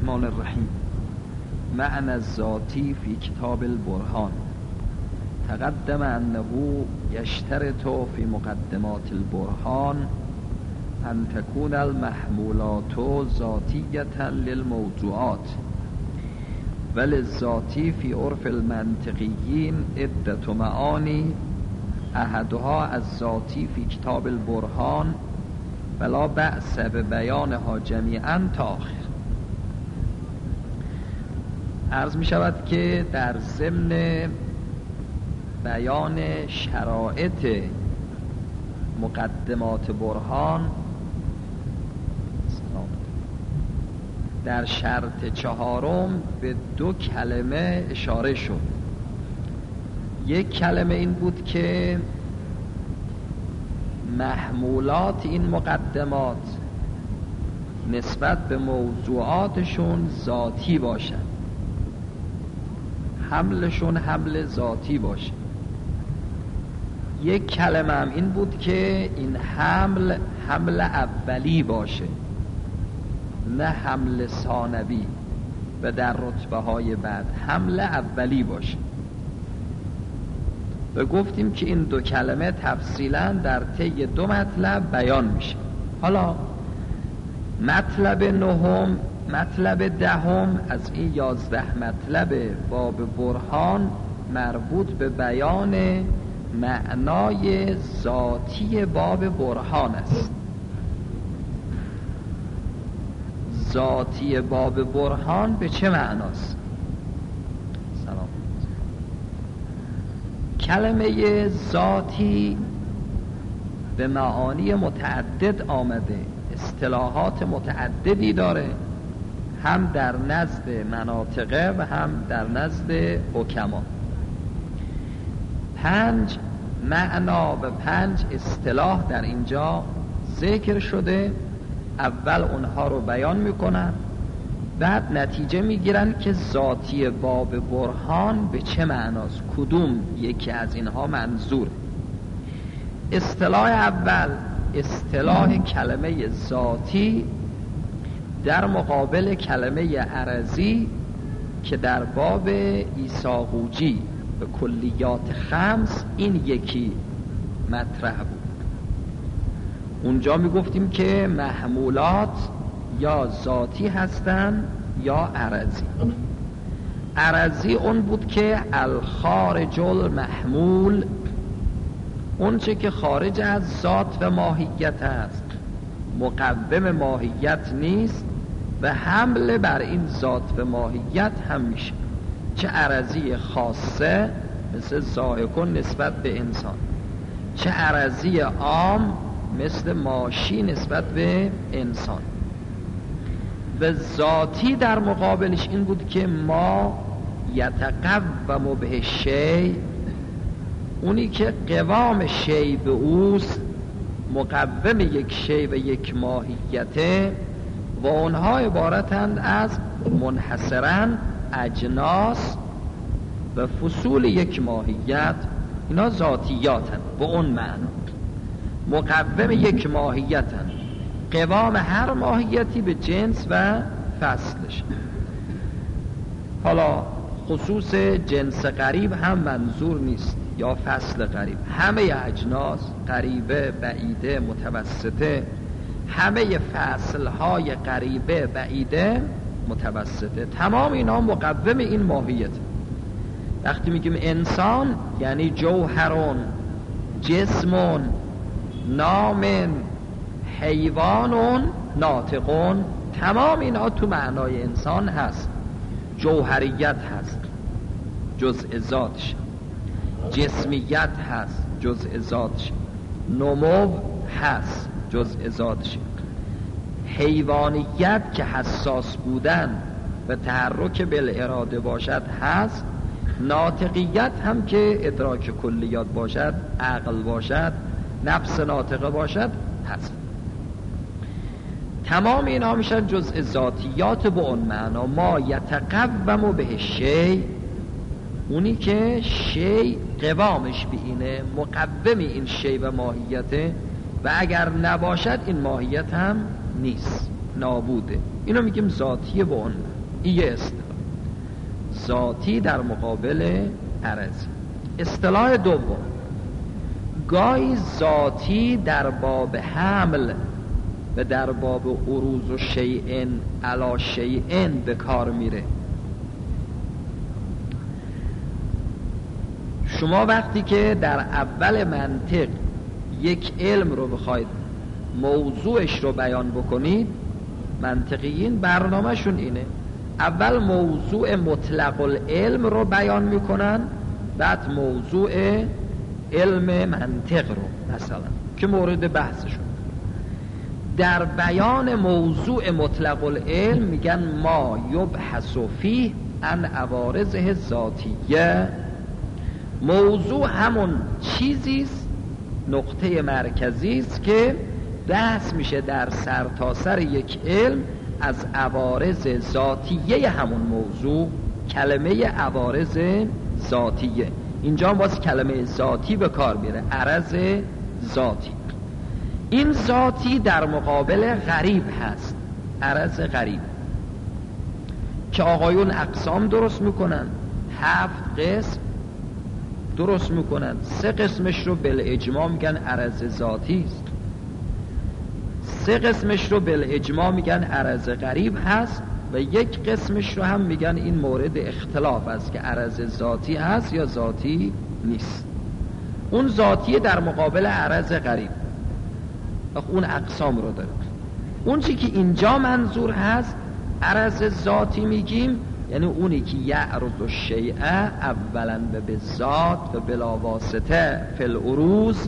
الرحمن الرحیم. معنى الذاتی فی کتاب البرهان. تقدم انه یشترط فی مقدمات البرهان ان تكون المحمولات ذاتیة للموضوعات، وللذاتی فی عرف المنطقیین عدة معانی، احدها الذاتی فی کتاب البرهان ولا بأس ببیانها جمیعا تا آخر. عرض می شود که در ضمن بیان شرایط مقدمات برهان در شرط چهارم به دو کلمه اشاره شد. یک کلمه این بود که محمولات این مقدمات نسبت به موضوعاتشون ذاتی باشن، حملشون حمل ذاتی باشه. یک کلمه هم این بود که این حمل اولی باشه، نه حمل ثانوی و در رتبه های بعد حمل اولی باشه. و گفتیم که این دو کلمه تفصیلا در طی دو مطلب بیان میشه. حالا مطلب دهم از این 11 مطلب باب برهان مربوط به بیان معنای ذاتی باب برهان است. ذاتی باب برهان به چه معناست؟ سلام. کلمه ذاتی به معانی متعدد آمده، اصطلاحات متعددی داره، هم در نزد مناطقه و هم در نزد حکما. 5 معنا و 5 اصطلاح در اینجا ذکر شده. اول اونها رو بیان میکنن، بعد نتیجه میگیرن که ذاتی باب برهان به چه معناست، کدوم یکی از اینها منظور. اصطلاح اول اصطلاح کلمه ذاتی در مقابل کلمه عرضی که در باب ایساقوجی به کلیات 5 این یکی مطرح بود. اونجا میگفتیم که محمولات یا ذاتی هستن یا عرضی. عرضی اون بود که الخارج المحمول، اون چه که خارج از ذات و ماهیت است، مقوم ماهیت نیست و حمله بر این ذات و ماهیت هم میشه. چه عرضی خاصه مثل ذائقون نسبت به انسان، چه عرضی عام مثل ماشی نسبت به انسان. و ذاتی در مقابلش این بود که ما یتقوم به شی، اونی که قوام شی به اوست، مقوم یک شی و یک ماهیته، و اونها عبارتند از منحصراً اجناس و فصول یک ماهیت. اینا ذاتیاتند به اون معنا، مقوم یک ماهیتند، قوام هر ماهیتی به جنس و فصلش. حالا خصوص جنس قریب هم منظور نیست یا فصل قریب، همه اجناس قریبه، بعیده، متوسطه، همه فصلهای قریبه، بعیده، متوسطه، تمام اینا مقوم این ماهیت. وقتی میگیم انسان یعنی جوهرون، جسمون، نامن، حیوانون، ناطقون، تمام اینا تو معنای انسان هست. جوهریت هست جزء ذاتش، جسمیت هست جزء ذاتش، نمو هست جزء ذاتش، حیوانیت که حساس بودن و تحرک بالاراده باشد هست، ناطقیت هم که ادراک کلیات باشد، عقل باشد، نفس ناطقه باشد هست. تمام اینا میشن جزء ذاتیات به اون معنا. ما یتقوم به شی، اونی که شی قوامش به اینه، مقوم این شی و ماهیته، و اگر نباشد این ماهیت هم نیست، نابوده. اینو میگیم ذاتیه به اون. این یه اصطلاح ذاتی در مقابل عرضی. اصطلاح دوم، گاهی ذاتی در باب حمل و در باب عروض و شیئن علی شیئن به کار میره. شما وقتی که در اول منطق یک علم رو بخواید موضوعش رو بیان بکنید، منطقیین برنامهشون اینه، اول موضوع مطلق العلم رو بیان میکنن، بعد موضوع علم منطق رو مثلا که مورد بحثشون. در بیان موضوع مطلق العلم میگن ما یبحث فیه عن عوارضه ذاتیه. موضوع همون چیزیست، نقطه مرکزی است که بحث میشه در سرتاسر یک علم از عوارض ذاتیه همون موضوع. کلمه عوارض ذاتیه اینجا باز کلمه ذاتی به کار میره، عرض ذاتی. این ذاتی در مقابل غریب هست، عرض غریب که آقایون اقسام درست میکنن، 7 قسم درست میکنن. 3 قسمش رو بالاجماع میگن عرض ذاتی است، 3 قسمش رو بالاجماع میگن عرض غریب هست و 1 قسمش رو هم میگن این مورد اختلاف است که عرض ذاتی هست یا ذاتی نیست. اون ذاتی در مقابل عرض غریب، اون اقسام رو داره. اون چی که اینجا منظور هست عرض ذاتی میگیم، یعنی اونی که یعرض الشیء اولا به ذات و بلا واسطه فی العروض،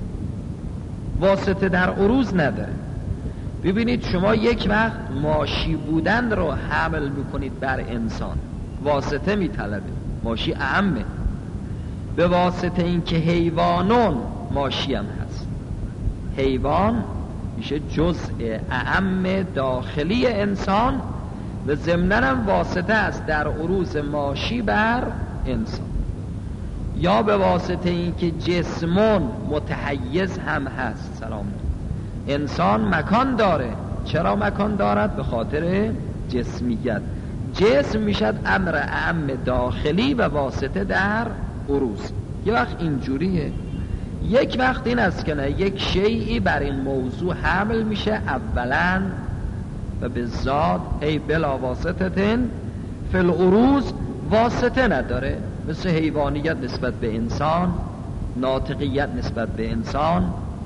واسطه در عروض نداره. ببینید شما یک وقت ماشی بودن رو حمل میکنید بر انسان، واسطه میطلبه، ماشی اعمه، به واسطه این که حیوانون ماشی هم هست، حیوان میشه جزء اعم داخلی انسان و ضمناً هم واسطه است در عروض ماشی بر انسان. یا به واسطه این که جسمون متحیز هم هست. سلام. انسان مکان داره، چرا مکان دارد؟ به خاطر جسمیت. جسم میشد امر اعم داخلی و واسطه در عروض. یه وقت اینجوریه، یک وقت این است که نه، یک شیئی بر این موضوع حمل میشه اولا و به ذات ای بلا واسطتن فی العروض، واسطه نداره، مثل حیوانیت نسبت به انسان، ناطقیت نسبت به انسان،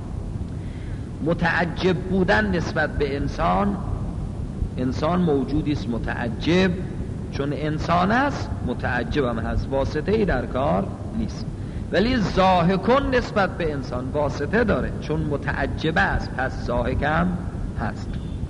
متعجب بودن نسبت به انسان. انسان موجودی است متعجب، چون انسان است متعجب هم هست، واسطه ای در کار نیست. ولی ضاحکون نسبت به انسان واسطه داره، چون متعجب است پس ضاحک هم هست.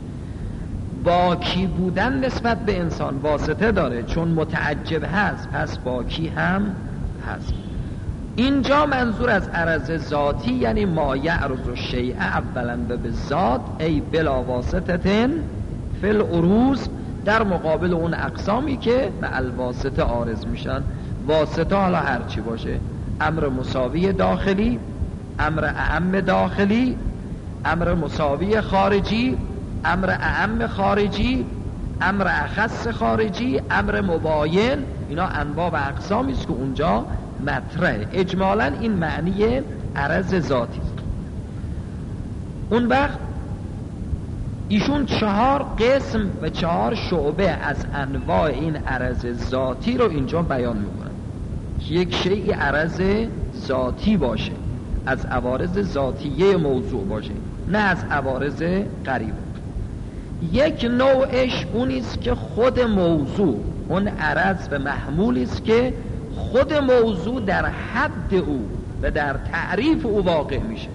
باکی بودن نسبت به انسان واسطه داره، چون متعجب هست پس باکی هم هست. اینجا منظور از عرض ذاتی یعنی ما یعرض الشیء اولا و به ذات ای بلا واسطتن فی العروض، در مقابل اون اقسامی که به الواسطه عارض میشن. واسطه حالا هرچی باشه، امر مساوی داخلی، امر اعم داخلی، امر مساوی خارجی، امر اعم خارجی، امر اخص خارجی، امر مباین، اینا انواع و اقسامی است که اونجا مطرحه. اجمالاً این معنی عرض ذاتی است. اون وقت ایشون 4 قسم و 4 شعبه از انواع این عرض ذاتی رو اینجا بیان میکنن که یک شیء عرض ذاتی باشه، از عوارض ذاتیه موضوع باشه، نه از عوارض غریب. یک نوعش اونیست که خود موضوع، اون عرض و محمولی است که خود موضوع در حد او و در تعریف او واقع میشه.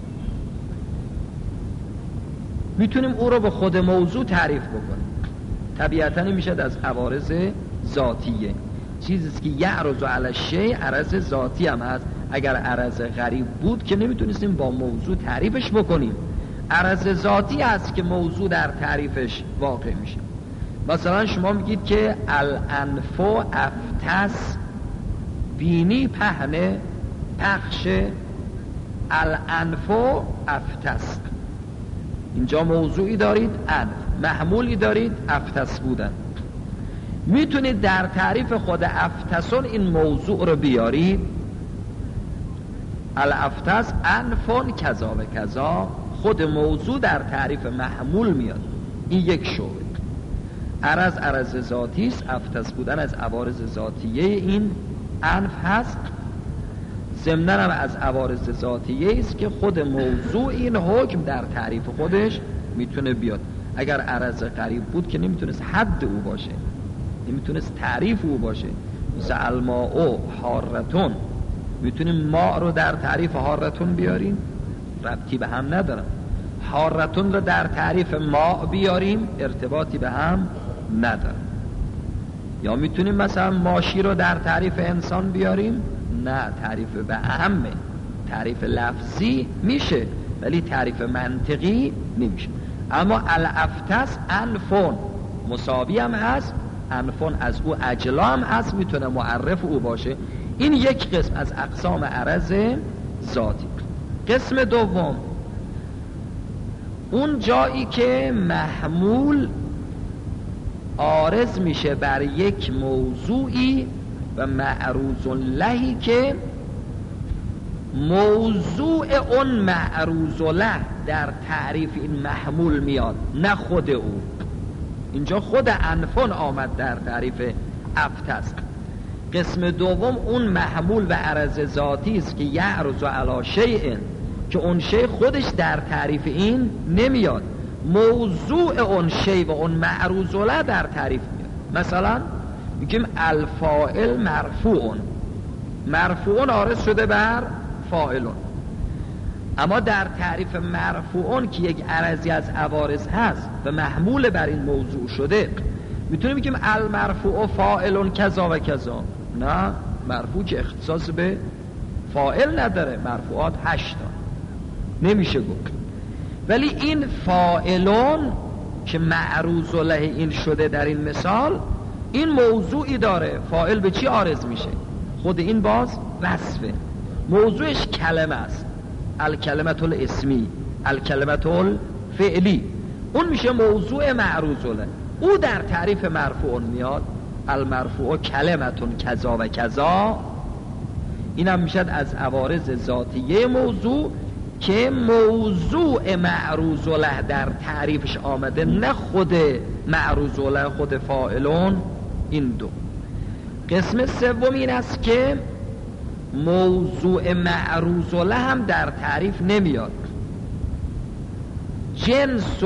میتونیم او رو به خود موضوع تعریف بکنیم، طبیعتاً میشه از عوارض ذاتیه. چیزیست که یعرض علی الشیء عرض ذاتی هم هست. اگر عرض غریب بود که نمیتونستیم با موضوع تعریفش بکنیم. عرض ذاتی هست که موضوع در تعریفش واقع میشه. مثلا شما میگید که الانف افتس، بینی پهنه پخش، الانف افتس. اینجا موضوعی دارید انف، محمولی دارید افتس بودن. میتونید در تعریف خود افتسون این موضوع رو بیارید، الافتس انفون کذا و کذا، خود موضوع در تعریف محمول میاد. این یک شعبه. عرض ذاتی است، افتس بودن از عوارض ذاتیه این انف هست، ضمناً هم از عوارض ذاتیه است که خود موضوع این حکم در تعریف خودش میتونه بیاد. اگر عرض قریب بود که نمیتونست حد او باشه، نمیتونست تعریف او باشه. مثل الماء حارتون، میتونیم ماء رو در تعریف حارتون بیاریم، ربطی به هم ندارن. حارتون رو در تعریف ماء بیاریم، ارتباطی به هم ندارن. یا میتونیم مثلا ماشی رو در تعریف انسان بیاریم، نه، تعریف به اهمه. تعریف لفظی میشه ولی تعریف منطقی نمیشه. اما الافتس انفون مساوی هم هست، انفون از او اجلا هم هست، میتونه معرف او باشه. این یک قسم از اقسام عرض ذاتی. قسم دوم، اون جایی که محمول عارض میشه بر یک موضوعی و معروض لهی که موضوع اون معروض له در تعریف این محمول میاد، نه خود او. اینجا خود انفون آمد در تعریف افتس. قسم دوم اون محمول و عرض ذاتی است که یعرض علی شیء، که اون شیء خودش در تعریف این نمیاد، موضوع اون شیء و اون معروض له در تعریف میاد. مثلا میگیم الفاعل مرفوعون عارض شده بر فاعلون، اما در تعریف مرفوعون که یک عرضی از عوارض هست و محمول بر این موضوع شده، میتونیم بگیم المرفوع فاعلون کذا و کذا. نه، مرفوع که اختصاص به فاعل نداره، مرفوعات 8 نمیشه گفت. ولی این فاعلون که معروض له این شده در این مثال، این موضوعی داره. فاعل به چی عارض میشه؟ خود این باز وصفه، موضوعش کلمه است، الکلمت الاسمی، الکلمت الفعلی، اون میشه موضوع معروض له. او در تعریف مرفوع میاد، المرفوع کلمتون کذا و کذا. این هم میشد از عوارض ذاتیه موضوع که موضوع معروض له در تعریفش آمده، نه خود معروض له، خود فاعلون. این دو. قسم سوم این است که موضوع معروض له هم در تعریف نمیاد، جنس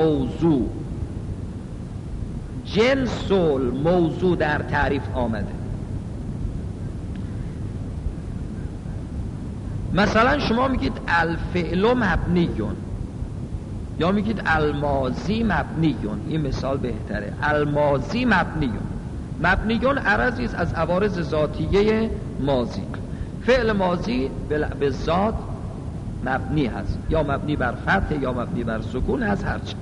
الموضوع در تعریف آمده. مثلا شما میگید الفعل مبنیون، یا میگید الماضی مبنیون. این مثال بهتره. الماضی مبنیون عرضی است از عوارض ذاتیه ماضی. فعل ماضی به ذات مبنی هست، یا مبنی بر فتح یا مبنی بر سکون هست، هرچی.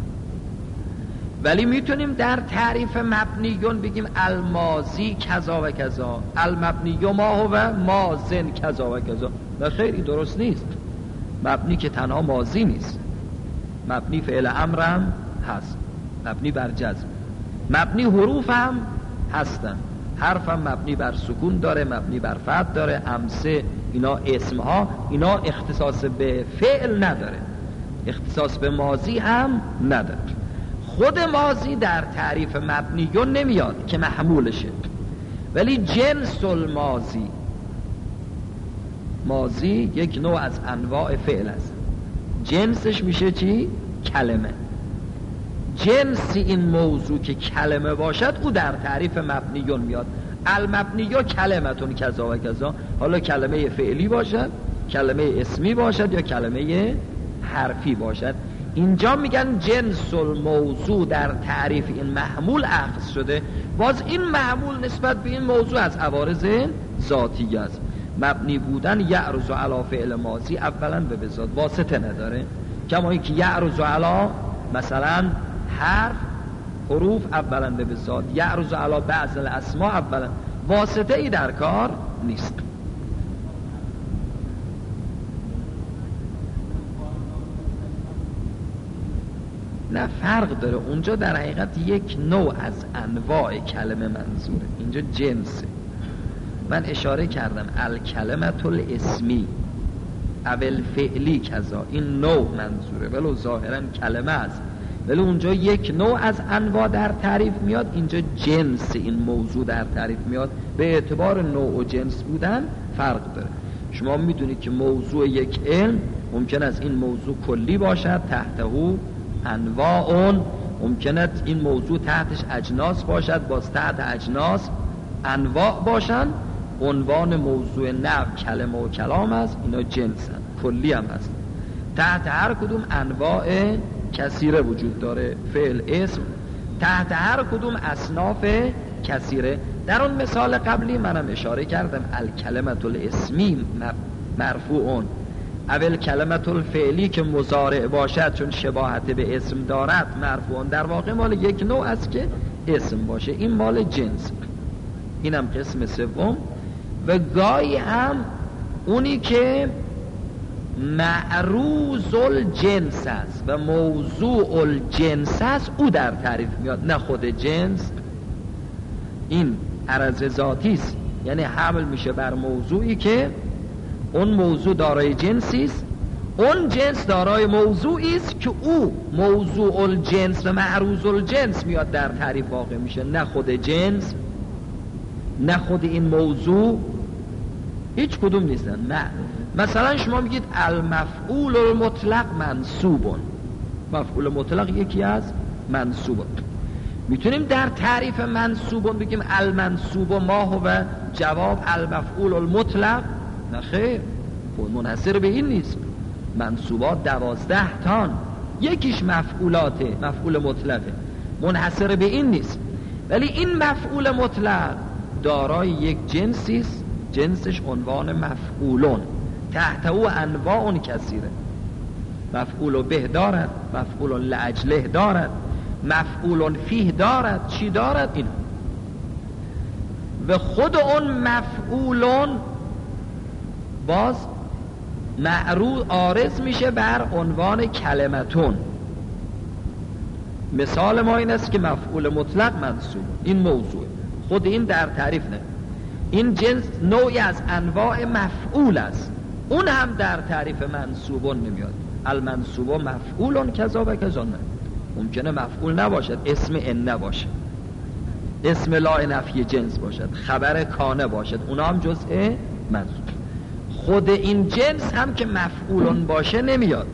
ولی میتونیم در تعریف مبنیون بگیم الماضی کذا و کذا، المبنی ما هو ماضن کذا و کذا. نه خیر، این درست نیست. مبنی که تنها ماضی نیست، مبنی فعل امر هم هست، مبنی بر جزم، مبنی حروف هم هستن. حرف هم مبنی بر سکون داره، مبنی بر فتح داره، امثه اینا اسمها، اینا اختصاص به فعل نداره، اختصاص به ماضی هم نداره. خود ماضی در تعریف مبنیون نمیاد که محمولشه، ولی جنس الماضی، ماضی یک نوع از انواع فعل است، جنسش میشه چی؟ کلمه. جنس این موضوع که کلمه باشد او در تعریف مبنیون میاد. المبنیو کلمتون کذا و کذا، حالا کلمه فعلی باشد، کلمه اسمی باشد، یا کلمه حرفی باشد. اینجا میگن جنس الموضوع در تعریف این محمول اخذ شده. باز این محمول نسبت به این موضوع از عوارض ذاتی است. مبنی بودن یعرض علی فعل ماضی اولا به ذات واسطه نداره، کما اینکه یعرض علی مثلا حروف اولا به ذات، یعرض علی بعض الاسماء اولا، واسطه ای در کار نیست. نه فرق داره. اونجا در حقیقت یک نوع از انواع کلمه منظوره، اینجا جنسه. من اشاره کردم الکلمت الاسمی اول فعلی کذا، این نوع منظوره، ولو ظاهرا کلمه است، ولی اونجا یک نوع از انواع در تعریف میاد، اینجا جنس این موضوع در تعریف میاد. به اعتبار نوع و جنس بودن فرق داره. شما میدونید که موضوع یک علم ممکن است این موضوع کلی باشد، تحته انواع، ممکن است این موضوع تحتش اجناس باشد، باز تحت اجناس انواع باشن. عنوان موضوع نحو کلمه و کلام است، اینا جنسن، کلی هم هست. تحت هر کدوم انواع کثیره وجود داره، فعل، اسم، تحت هر کدوم اصناف کثیره. در اون مثال قبلی منم اشاره کردم الکلمت الاسمی مرفوعون اول کلمت الفعلی که مضارع باشد چون شباهت به اسم دارد مرفوعون، در واقع مال یک نوع است که اسم باشه، این مال جنس. اینم قسم سوم. و گاهی هم اونی که معروض الجنس است و موضوع الجنس است او در تعریف میاد، نه خود جنس. این عرض ذاتی است، یعنی حمل میشه بر موضوعی که اون موضوع دارای جنسی است، اون جنس دارای موضوعی است که او موضوع الجنس و معروض الجنس میاد در تعریف واقع میشه، نه خود جنس، نه خود این موضوع، هیچ کدوم نیستن. نه مثلا شما میگید المفعول المطلق منصوبون، مفعول مطلق یکی از منصوبون. میتونیم در تعریف منصوبون بگیم المنصوب ما هو جواب المفعول المطلق؟ نه خیر، منحصر به این نیست. منصوبات 12 تان، یکیش مفعولاته، مفعول مطلقه، منحصر به این نیست. ولی این مفعول مطلق دارای یک جنسی است، جنسش عنوان مفعولون، تحت او انواع کثیره. مفعول به دارد، مفعول لاجله دارد، مفعول فیه دارد، چی دارد؟ این و خود اون مفعولون باز معروض عارض میشه بر عنوان کلمتون. مثال ما این است که مفعول مطلق منصوب، این موضوع خود این در تعریف نه، این جنس نوعی از انواع مفعول است، اون هم در تعریف منصوبون نمیاد. المنصوب مفعولون کذا و کذا، نه ممکنه مفعول نباشد، اسم ان نباشد، اسم لا نفی جنس باشد، خبر کانه باشد، اونا هم جزء منصوب. خود این جنس هم که مفعولون باشه نمیاد.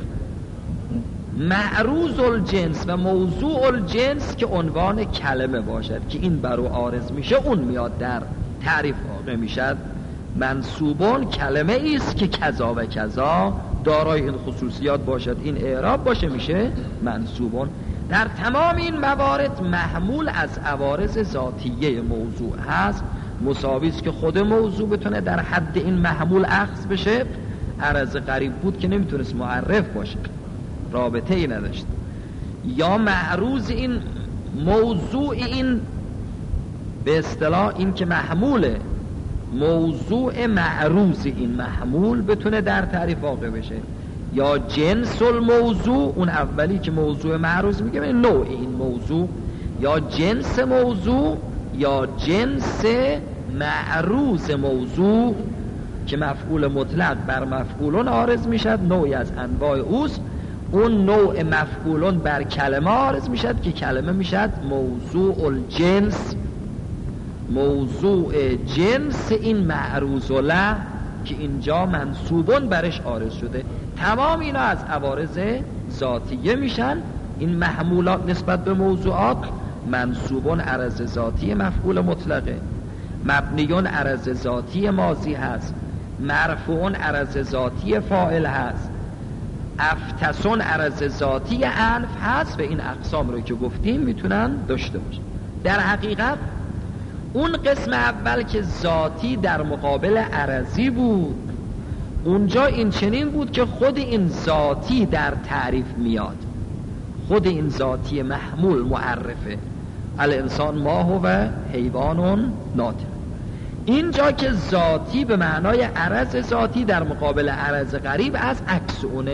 معروض الجنس و موضوع الجنس که عنوان کلمه باشد که این برو عارض میشه، اون میاد در تعریف واقع میشد. منصوبون کلمه ایست که کذا و کذا دارای این خصوصیات باشد، این اعراب باشه، میشه منصوبون. در تمام این موارد محمول از عوارض ذاتیه موضوع هست، مساوی است که خود موضوع بتونه در حد این محمول اخذ بشه. عرض قریب بود که نمیتونست معرف باشه، رابطه ای نداشت، یا معروض این موضوع، این به اصطلاح این که محموله، موضوع معروض این محمول بتونه در تعریف واقع بشه، یا جنس الموضوع، اون اولی که موضوع معروض میگه نوع این موضوع، یا جنس موضوع، یا جنس معروض موضوع که مفعول مطلق بر مفعولون عارض میشد، نوعی از انواع اوست. اون نوع مفعولون بر کلمه عارض میشد که کلمه میشد موضوع الجنس، موضوع جنس این معروض له که اینجا منصوبون برش عارض شده. تمام اینا از عوارض ذاتیه میشن. این محمولات نسبت به موضوعات، منصوبون عرض ذاتی مفعول مطلقه، مبنیون عرض ذاتی ماضی هست، مرفوعون عرض ذاتی فاعل هست، افتسون عرض ذاتی انف هست و این اقسام رو که گفتیم میتونن داشته باشن. در حقیقت اون قسم اول که ذاتی در مقابل عرضی بود، اونجا این چنین بود که خود این ذاتی در تعریف میاد، خود این ذاتی محمول معرفه، الانسان ما هو حیوان ناطق. اینجا که ذاتی به معنای عرض ذاتی در مقابل عرض غریب از عکس اونه،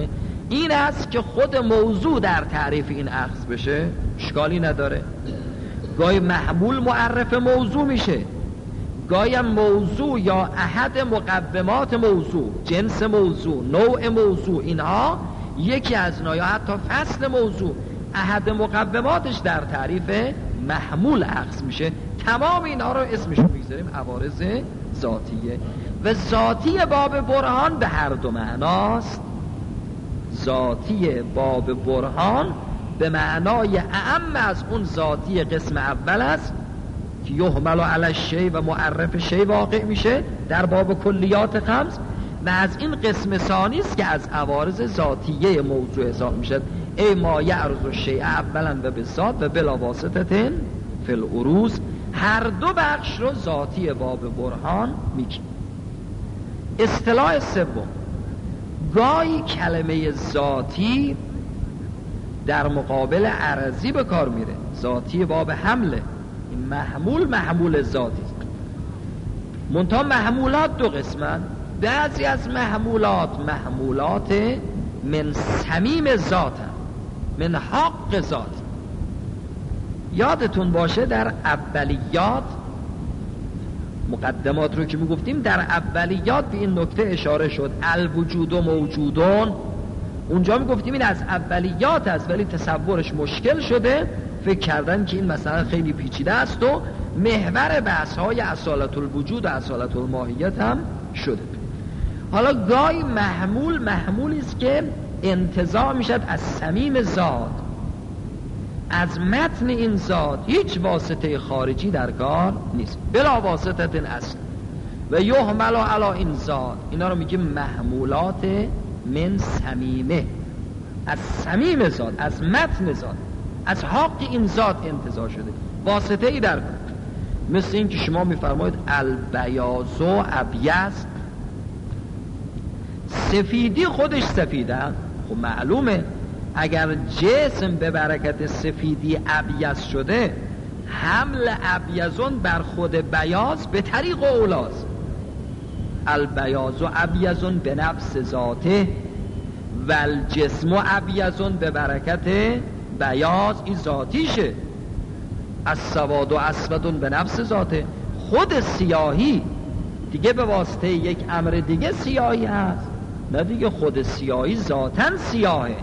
این است که خود موضوع در تعریف این اخذ بشه اشکالی نداره. گاهی محمول معرف موضوع میشه، گاهی موضوع یا احد مقومات موضوع، جنس موضوع، نوع موضوع، اینها یکی از اینا یا حتی فصل موضوع احد مقوماتش در تعریف محمول اخذ میشه. تمام اینها رو اسمش میگذاریم عوارض ذاتیه. و ذاتی باب برهان به هر دو معناست. ذاتی باب برهان به معنای اعم از اون ذاتی قسم اول است که یحمل علی الشیء و معرف شیء واقع میشه در باب کلیات خمس، و از این قسم ثانی است که از عوارض ذاتیه موضوع حساب میشه. ای ما یعرض الشیء اولا و بالذات و بلا واسطه فی العروض. هر دو بخش رو ذاتی باب برهان میگه. اصطلاح سوم، گاهی کلمه ذاتی در مقابل عرضی به کار میره. ذاتی باب حمله، این محمول ذاتی است. منتها محمولات دو قسمن. بعضی از محمولات من صمیم ذاتن، من حق ذات. یادتون باشه در اولیات مقدمات رو که میگفتیم، در اولیات به این نکته اشاره شد، الوجود و موجودون. اونجا میگفتیم این از اولیات است ولی تصورش مشکل شده، فکر کردن که این مثلا خیلی پیچیده است و محور بحث های اصالت الوجود و اصالت الماهیت هم شده. حالا گاهی محمولی است که انتزاع میشد از صمیم ذات، از متن این ذات، هیچ واسطه خارجی در کار نیست، بلا واسطه این اصل. و یحمل علی این ذات، اینا رو میگیم محمولات من صمیمه، از صمیم ذات، از متن ذات، از حق این ذات انتزاع شده، واسطه ای در کار. مثل این که شما میفرمایید البیاض و ابیض، سفیدی خودش سفیده. خب معلومه اگر جسم به برکت سفیدی ابیض شده، حمل ابیضون بر خود بیاض به طریق اولاست. البیاض و ابیضون به نفس ذاته و الجسم و ابیضون به برکت بیاض، این ذاتیشه. السواد و اسودون به نفس ذاته. خود سیاهی دیگه به واسطه یک امر دیگه سیاهی هست، نه دیگه خود سیاهی ذاتن سیاهه.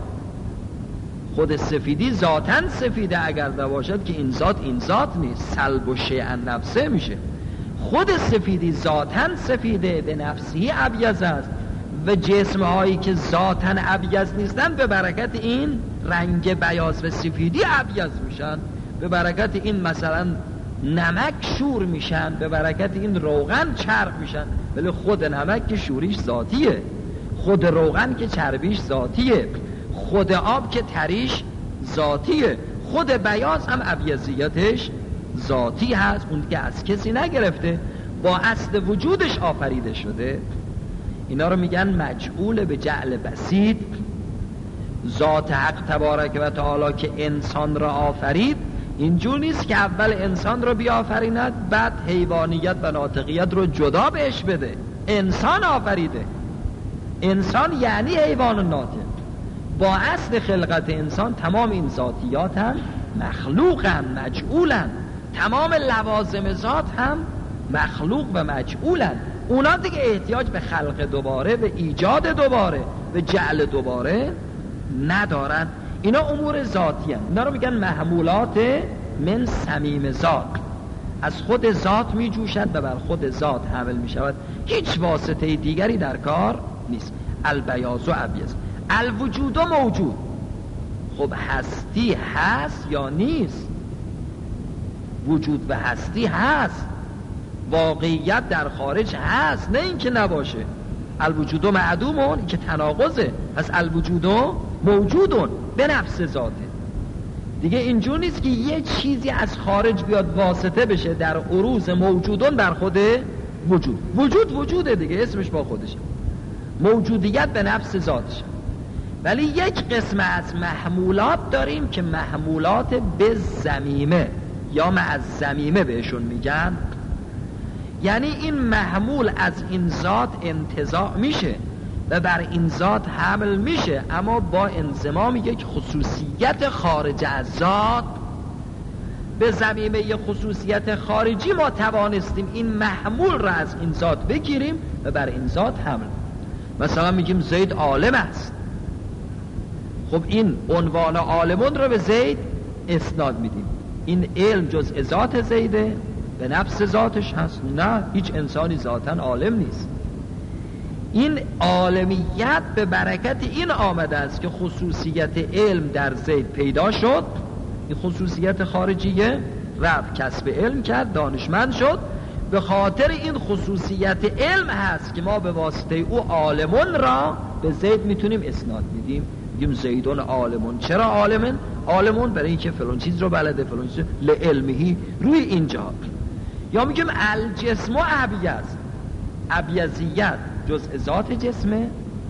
خود سفیدی ذاتن سفیده اگر نباشد که این ذات نیست، سلب و شیء نفسه میشه. خود سفیدی ذاتن سفیده به نفسی ابیض است و جسم هایی که ذاتن ابیض نیستن به برکت این رنگ بیاض و سفیدی ابیض میشن، به برکت این مثلا نمک شور میشن، به برکت این روغن چرب میشن. ولی خود نمک که شوریش ذاتیه، خود روغن که چربیش ذاتیه، خود آب که تریش ذاتیه، خود بیاض هم ابیضیتش ذاتی هست، اون که از کسی نگرفته، با اصل وجودش آفریده شده. اینا رو میگن مجعول به جعل بسیط. ذات حق تبارک و تعالی که انسان را آفرید، اینجور نیست که اول انسان رو بیافریند بعد حیوانیت و ناطقیت رو جدا بهش بده. انسان آفریده، انسان یعنی حیوان و ناطق. با اصل خلقت انسان تمام این ذاتیات هم مخلوقن، مجعولن، تمام لوازم ذات هم مخلوق و مجعولن. اونا دیگه احتیاج به خلق دوباره، به ایجاد دوباره، به جعل دوباره ندارن. اینا امور ذاتی هم. اینا رو میگن محمولات من صمیم ذات، از خود ذات می جوشد و بر خود ذات حمل می شود، هیچ واسطه دیگری در کار نیست. البیاض و ابیض. الوجود و موجود، خب هستی هست یا نیست؟ وجود و هستی هست، واقعیت در خارج هست، نه اینکه نباشه. الوجود و معدومون که تناقضه، پس الوجود و موجودون به نفس ذاته. دیگه اینجور نیست که یه چیزی از خارج بیاد واسطه بشه در عروض موجودون بر خود وجود. وجوده دیگه، اسمش با خودشه، موجودیت به نفس ذاتشه. ولی یک قسم از محمولات داریم که محمولات به زمیمه یا مع زمیمه بهشون میگن. یعنی این محمول از این ذات انتزاع میشه و بر این ذات حمل میشه، اما با انضمام یک خصوصیت خارج از ذات به ضمیمه خصوصیت خارجی ما توانستیم این محمول را از این ذات بگیریم و بر این ذات حمل. مثلا میگیم زید عالم است، خب این عنوان عالمون رو به زید اسناد میدیم. این علم جزء ذات زیده، به نفس ذاتش هست؟ نه، هیچ انسانی ذاتاً عالم نیست. این عالمیت به برکت این آمده است که خصوصیت علم در زید پیدا شد، این خصوصیت خارجیه، رفت کسب علم کرد، دانشمند شد، به خاطر این خصوصیت علم هست که ما به واسطه او عالمون را به زید میتونیم اسناد میدیم. میگیم زیدون عالمون. چرا عالمون؟ عالمون برای اینکه فلان چیز رو بلده، فلان چیز لعلمهی روی اینجا. یا میگیم الجسم و ابیض، ابیضیت جزء ذات جسمه،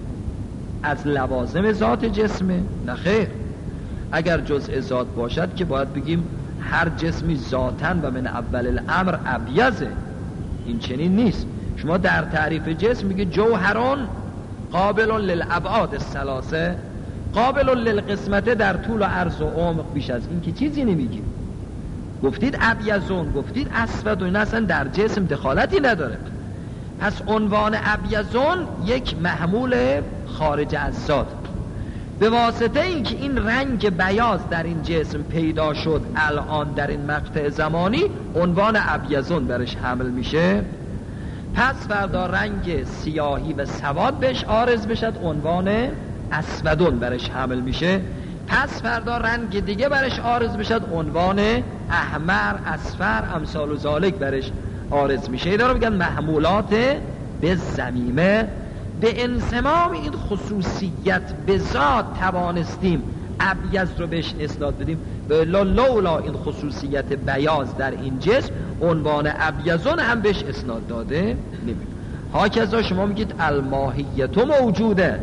از لوازم ذات جسمه؟ نه خیر، اگر جزء ذات باشد که باید بگیم هر جسمی ذاتن و من اول الامر ابیضه. این چنین نیست. شما در تعریف جسم میگه جوهرون قابل للابعاد الثلاثه قابل للقسمت در طول و عرض و عمق، بیش از این که چیزی نمیگیم. گفتید ابیضون، گفتید اسود، و این اصلا در جسم دخالتی نداره. پس عنوان ابیضون یک محمول خارج از ذات، به واسطه اینکه این رنگ بیاض در این جسم پیدا شد الان در این مقطع زمانی، عنوان ابیضون برش حمل میشه. پس فردا رنگ سیاهی و سواد بهش عارض بشد، عنوان اسودون برش حمل میشه. پس فردا رنگ دیگه برش عارض بشد، عنوان احمر، اصفر، امثال و ذالک برش عارض میشه. اینا رو میگن محمولات به ضمیمه. به انضمام این خصوصیت به ذات توانستیم ابیض رو بهش اسناد بدیم. لولا این خصوصیت بیاض در این جسم، عنوان ابیضون هم بهش اسناد داده نمید. هاکذا شما میگید الماهیت موجوده،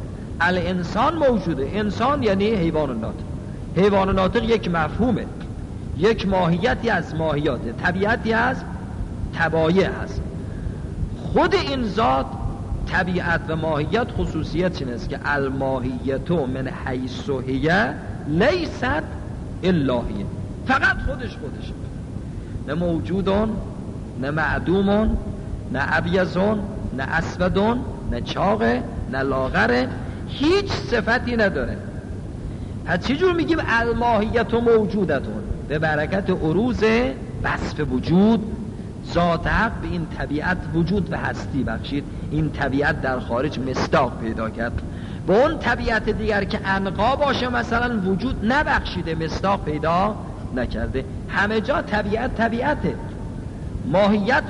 الانسان موجوده. انسان یعنی حیوان ناطق. حیوان ناطق یک مفهومه، یک ماهیتی از ماهیاته، طبیعتی از طبایع هست. خود این ذات طبیعت و ماهیت خصوصیت چین است که الماهیت من حیث هی لیست الهیه، فقط خودشه، نه موجودون، نه معدومون، نه ابیضون، نه اسودون، نه چاقه، نه لاغره، هیچ صفتی نداره. پس چجور میگیم الماهیت موجودتون؟ به برکت عروض وصف وجود. ذات حق به این طبیعت وجود و هستی بخشید. این طبیعت در خارج مصداق پیدا کرد. به اون طبیعت دیگر که انقا باشه مثلا وجود نبخشیده، مصداق پیدا نکرده. همه جا طبیعته، ماهیت،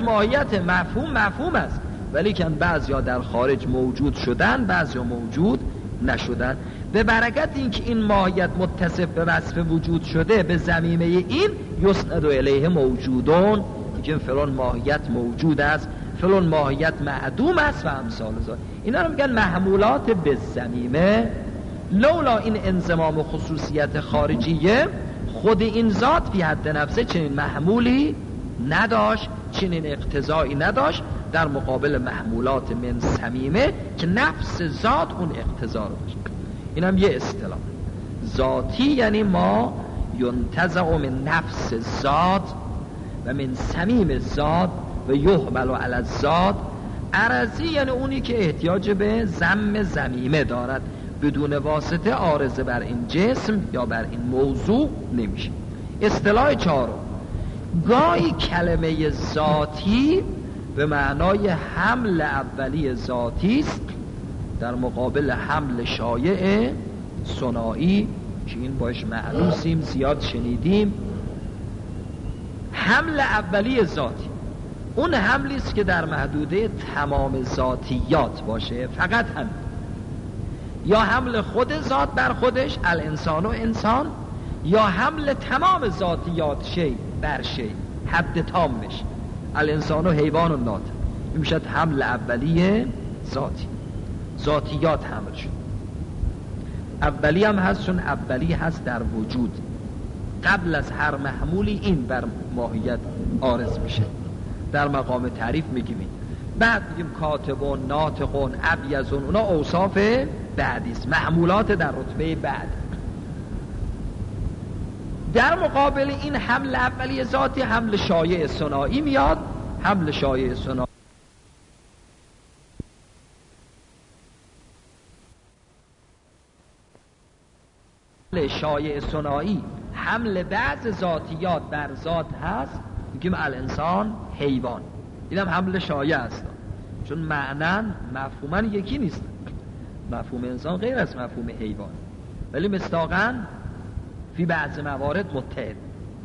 مفهوم است، ولی که بعضیا در خارج موجود شدن، بعضیا موجود نشدن. به برکت اینکه این ماهیت متصف به وصف وجود شده، به ضمیمه این یسند الیه موجودون، که فلان ماهیت موجود است، فلان ماهیت معدوم است و امثال ذالک. اینا رو میگن محمولات به ضمیمه. لولا این انضمام و خصوصیت خارجیه، خود این ذات فی حد نفسه چنین محمولی نداشت، چنین اقتضایی نداشت در مقابل محمولات من صمیمه که نفس ذات اون اقتضا رو داشت. این هم یه اصطلاح. ذاتی یعنی ما ینتزع من نفس ذات و من صمیم ذات و یحمل علی الذات. عرضی یعنی اونی که احتیاج به ضم ضمیمه دارد، بدون واسطه عارضه بر این جسم یا بر این موضوع نمیشه. اصطلاح چهارم، گاهی کلمه ذاتی به معنای حمل اولی ذاتی است در مقابل حمل شایع ثنایی که این باش معنوسیم، زیاد شنیدیم. حمل اولی ذاتی اون حملی است که در محدوده تمام ذاتیات باشه، فقط هم یا حمل خود ذات بر خودش، الانسان و انسان، یا حمل تمام ذاتیات شی بر شی، حد تامش، الانسان و حیوان و ناطق. این میشد حمل اولی ذاتی. ذاتیات حمل شد. اولی هم هست چون اولی هست در وجود، قبل از هر محمولی این بر ماهیت عارض میشه. در مقام تعریف میگیم این. بعد میگیم کاتبون، ناطقون، ابیزون، اونا اوصاف بعدیست، معمولات در رتبه بعد. در مقابل این حمل اولی ذاتی حمل شایع ثنایی میاد. حمل شایع ثنایی شایع ثنایی حمل بعض ذاتیات بر ذات هست، میگیم الانسان حیوان. اینم حمل شایع است، چون معنی مفهوما یکی نیست. مفهوم انسان غیر از مفهوم حیوان، ولی مصداقاً فی بعض موارد متحد.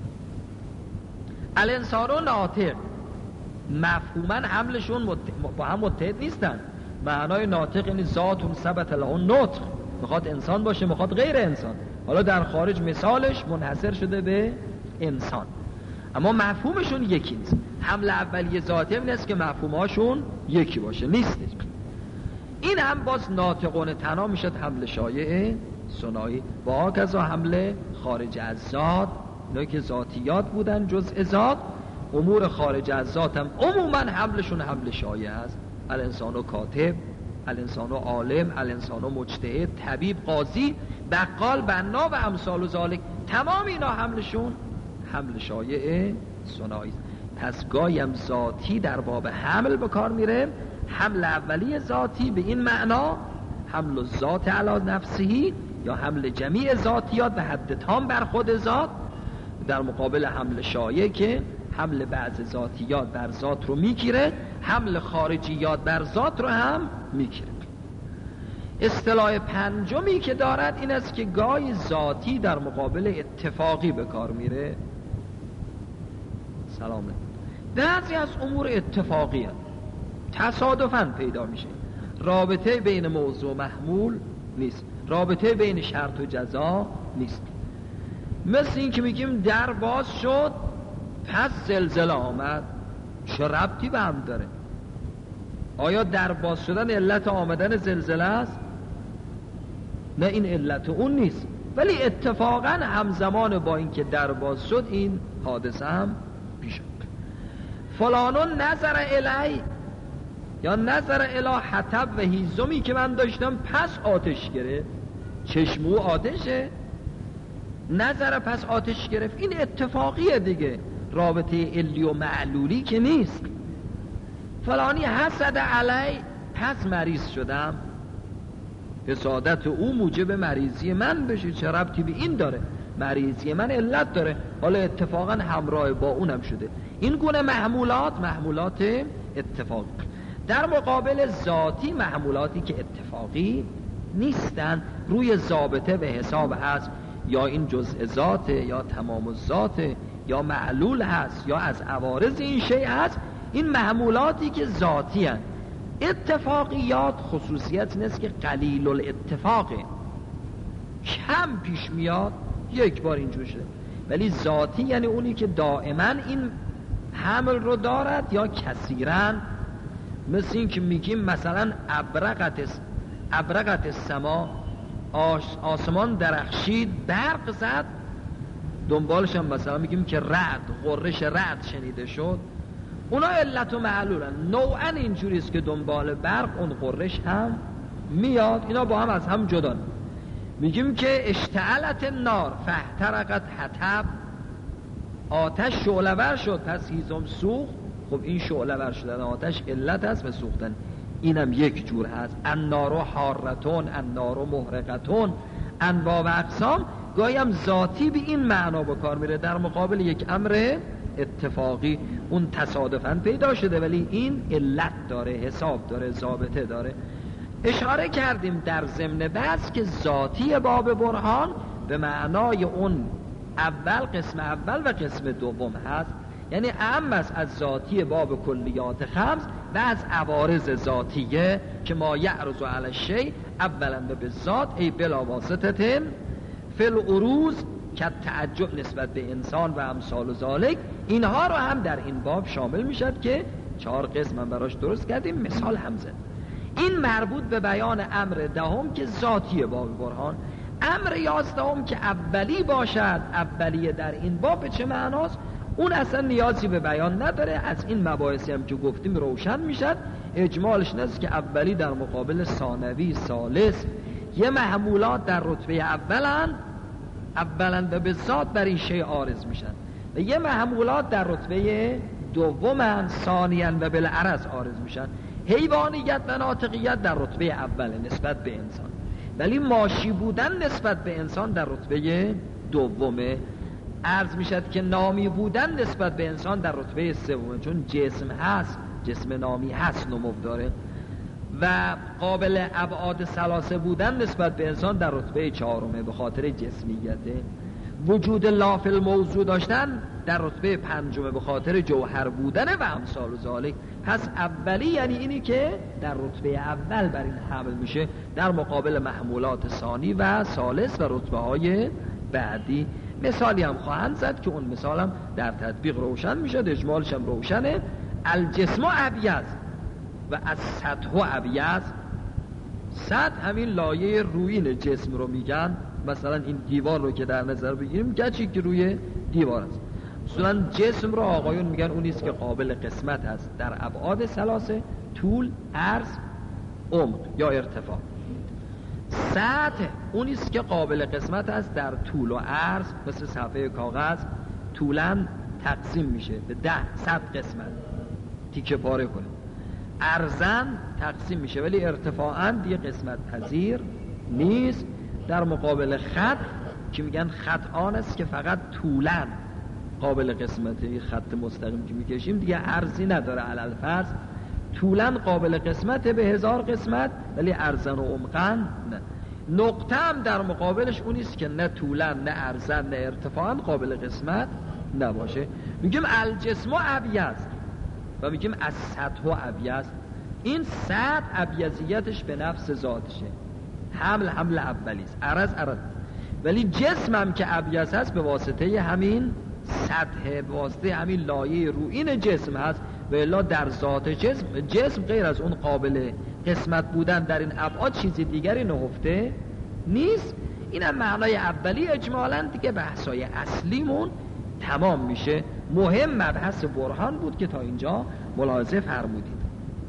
الانسان و ناطق مفهوما حملشون با هم متحد نیستن. معنای ناطق یعنی ذاتون ثبت له نطق، میخواد انسان باشه، میخواد غیر انسان. حالا در خارج مثالش منحصر شده به انسان، اما مفهومشون یکی نیست. حمل اولیه ذاتی این است که مفهومهاشون یکی باشه، نیست. این هم باز ناطقون تنها میشد حمل شایع ثنایی. با کذا حمل خارج از ذات، اینایی که ذاتیات بودن جزء ذات، امور خارج از ذات هم عموما حملشون حمل شایع است. الانسان و کاتب، الانسان و عالم، الانسان و مجتهد، طبیب، قاضی، بقال، بنا و امثال و ذالک، تمام اینا حملشون حمل شایع ثنایی. پس گایم ذاتی در باب حمل به کار میره. حمل اولی ذاتی به این معنا حمل الذات علی نفسه، یا حمل جمیع ذاتیات به حد تام بر خود ذات، در مقابل حمل شایع که حمل بعض ذاتیات بر ذات رو میگیره، حمل خارجیات بر ذات رو هم میگیره. اصطلاح پنجمی که دارد این است که گاهی ذاتی در مقابل اتفاقی به کار میره. سلامه. بعضی از امور اتفاقی هست، تصادفاً پیدا میشه، رابطه بین موضوع و محمول نیست، رابطه بین شرط و جزا نیست. مثل این که میگیم در باز شد پس زلزله آمد، چه ربطی به هم داره؟ آیا در باز شدن علت آمدن زلزله است؟ نه، این علت اون نیست، ولی اتفاقا همزمان با اینکه در باز شد این حادثه هم پیش شد. فلانون نظر الی، یا نظر الی حطب و هیزمی که من داشتم پس آتش گرفت. چشمو آتشه، نظر پس آتش گرفت، این اتفاقیه دیگه، رابطه علی و معلولی که نیست. فلانی حسد علی، پس مریض شدم، حسادت او موجب مریضی من بشه، چه ربطی به این داره؟ مریضی من علت داره، حالا اتفاقا همراه با اونم شده. این گونه محمولات اتفاقی. در مقابل ذاتی محمولاتی که اتفاقی نیستن، روی ضابطه به حساب هست، یا این جزء ذاته، یا تمام الذاته، یا معلول هست، یا از عوارض این شیء هست. این محمولاتی که ذاتی هست. اتفاقیات خصوصیت نیست که قلیل الاتفاقه، کم پیش میاد، یک بار اینجور شده. ولی ذاتی یعنی اونی که دائما این حمل رو دارد، یا کثیرا. مثل این که میگیم مثلا ابرقت السما، آسمان درخشید، برق زد، دنبالش هم مثلا میگیم که رعد، غرش رعد شنیده شد. اونا علت و معلولن، نوعا اینجوریست که دنبال برق اون غرش هم میاد، اینا با هم از هم جدا. میگیم که اشتعلت النار فاحترقت حطب، آتش شعله‌ور شد پس هیزم سوخت. خب این شعله‌ور شدن آتش علت هست به سوختن، اینم یک جور هست. النار حارتون، النار محرقتون، انواع و اقسام. گاهی هم ذاتی به این معنا به کار میره در مقابل یک امر اتفاقی، اون تصادفاً پیدا شده ولی این علت داره، حساب داره، ضابطه داره. اشاره کردیم در ضمن بحث که ذاتی باب برهان به معنای اون اول، قسم اول و قسم دوم هست، یعنی اهم است از ذاتی باب کلیات خمس و از عوارض ذاتیه که ما یعرض علی الشیء اولا به ذات ای بلا واسطه فی العروض که تعجب نسبت به انسان و امثال ذالک. اینها رو هم در این باب شامل میشد که 4 قسم هم براش درست کردیم، مثال هم زد. این مربوط به بیان امر دهم که ذاتی باب برهان. امر 11 که اولی باشد، اولیه در این باب چه معناست؟ اون اصلا نیازی به بیان نداره، از این مباحثی هم که گفتیم روشن میشد. اجمالش نیست که اولی در مقابل ثانوی ثالث یه محمولات در رتبه اولا و به ذات بر این شیء عارض میشن و یه محمولات در رتبه دومن ثانیاً و بالعرض عارض میشن. حیوانیت و ناطقیت در رتبه اول نسبت به انسان، ولی ماشی بودن نسبت به انسان در رتبه دومه. عرض میشد که نامی بودن نسبت به انسان در رتبه سومه، چون جسم هست، جسم نامی هست، نمو داره. و قابل ابعاد ثلاثه بودن نسبت به انسان در رتبه چهارمه به خاطر جسمیته. وجود لا فی الموضوع داشتن در رتبه پنجمه به خاطر جوهر بودن و امثال و ذالک. پس اولی یعنی اینی که در رتبه اول بر این حمل میشه در مقابل محمولات ثانی و ثالث و رتبه های بعدی. مثالی هم خواهند زد که اون مثال هم در تطبیق روشن میشه، اجمالش هم روشنه. الجسم ابیض و از سطح ابیض. سطح همین لایه رویین جسم رو میگن. مثلا این دیوار رو که در نظر بگیریم گچی که روی دیوار است. اصولا جسم رو آقایون میگن اونیست که قابل قسمت است در ابعاد ثلاثه: طول، عرض، عمق یا ارتفاع. سطح اونیست که قابل قسمت است در طول و عرض. مثل صفحه کاغذ طولاً تقسیم میشه به 100 قسمت، تیکه پاره کنه. عرضاً تقسیم میشه ولی ارتفاعاً دیگه قسمت پذیر نیست. در مقابل خط که میگن خط آن است که فقط طولاً قابل قسمته، خط مستقیم که میکشیم دیگه عرضی نداره. علل فرض طولاً قابل قسمته به 1000 قسمت ولی عرضاً و عمقاً نه. نقطه هم در مقابلش اونیست که نه طولاً نه عرضاً نه ارتفاعاً قابل قسمت نباشه. میگیم الجسم ابیض و میگیم از سطح ابیض. این سطح ابیضیتش به نفس ذاتشه، حمل اولیست، عرض. ولی جسم هم که ابیض هست به واسطه همین سطح، به واسطه همین لایه رویین جسم هست. و الا در ذات جسم غیر از اون قابل قسمت بودن در این ابعاد چیزی دیگری نهفته نیست. این هم معنای اولی. اجمالاً دیگه بحثای اصلیمون تمام میشه. مهم مبحث برهان بود که تا اینجا ملاحظه فرمودید.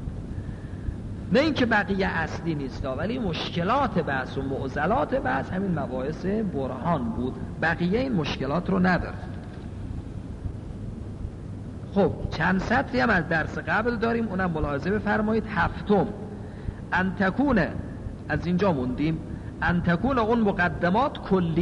نه اینکه بقیه اصلی نیستا، ولی مشکلات بحث و معضلات بحث همین مباحث برهان بود. بقیه این مشکلات رو نداره. خب چند سطری هم از درس قبل داریم، اونم ملاحظه بفرمایید. هفتم انتکونه، از اینجا موندیم، انتکونه اون مقدمات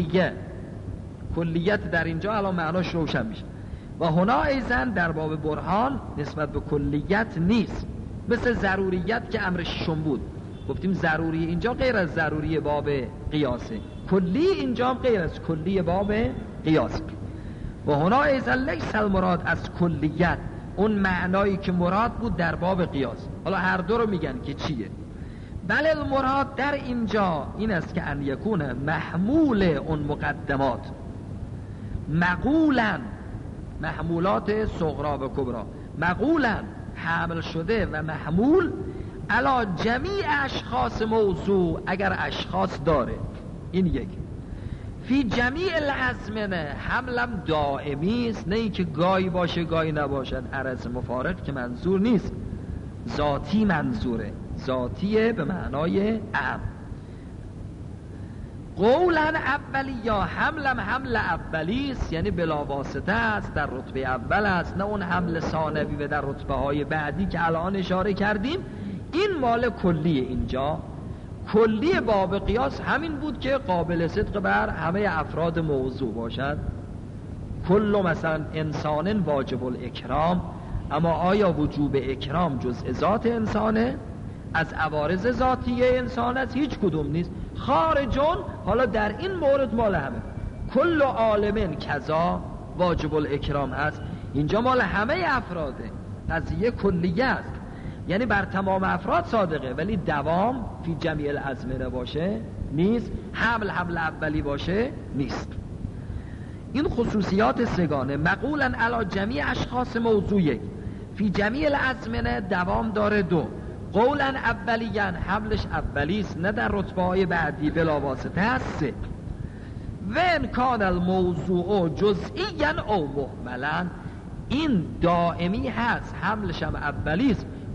کلیت در اینجا الان معناش روشن میشه. و هنا ایزن در باب برهان نسبت به کلیت نیست، مثل ضروریت که امر ششم بود. گفتیم ضروری اینجا غیر از ضروری باب قیاسه، کلی اینجا غیر از کلی باب قیاسه. و هنا ایزن لیس المراد از کلیت اون معنایی که مراد بود در باب قیاس. حالا هر دو رو میگن که چیه. بل المراد در اینجا این است که ان یکون محمول اون مقدمات مقولا، محمولات صغرا و کبرا، مقولا حمل شده و محمول علا جمیع اشخاص موضوع، اگر اشخاص داره. این یک. فی جمیع الازمنه حملم دائمی است، نه اینکه گاهی باشه گاهی نباشد. عرض مفارق که منظور نیست، ذاتی منظوره، ذاتیه به معنای عام. قولا اولی یا حملم حمل اولی است، یعنی بلا واسطه است، در رتبه اول است، نه اون حمل ثانوی و در رتبه های بعدی که الان اشاره کردیم. این مال کلی. اینجا کلی باب قیاس همین بود که قابل صدق بر همه افراد موضوع باشد. کل مثلا انسان واجب الاکرام، اما آیا وجوب اکرام جزء ذات انسانه؟ از عوارض ذاتیه انسان است؟ هیچ کدوم نیست. خارجون، حالا در این مورد مال همه. کل عالم کذا واجب الاکرام هست، اینجا مال همه افراده. قضیه کلیه است، یعنی بر تمام افراد صادقه، ولی دوام فی جمیع الازمنه باشه نیست، حمل اولی باشه نیست. این خصوصیات سگانه. مقولا علی جمیع اشخاص موضوعی فی جمیع الازمنه دوام داره. دو قولا اولیاً حملش اولیست، نه در رتبه های بعدی بلا واسطه هست. سه و انکان الموضوع جزئیاً او محملاً، این دائمی هست، حملش هم اولیست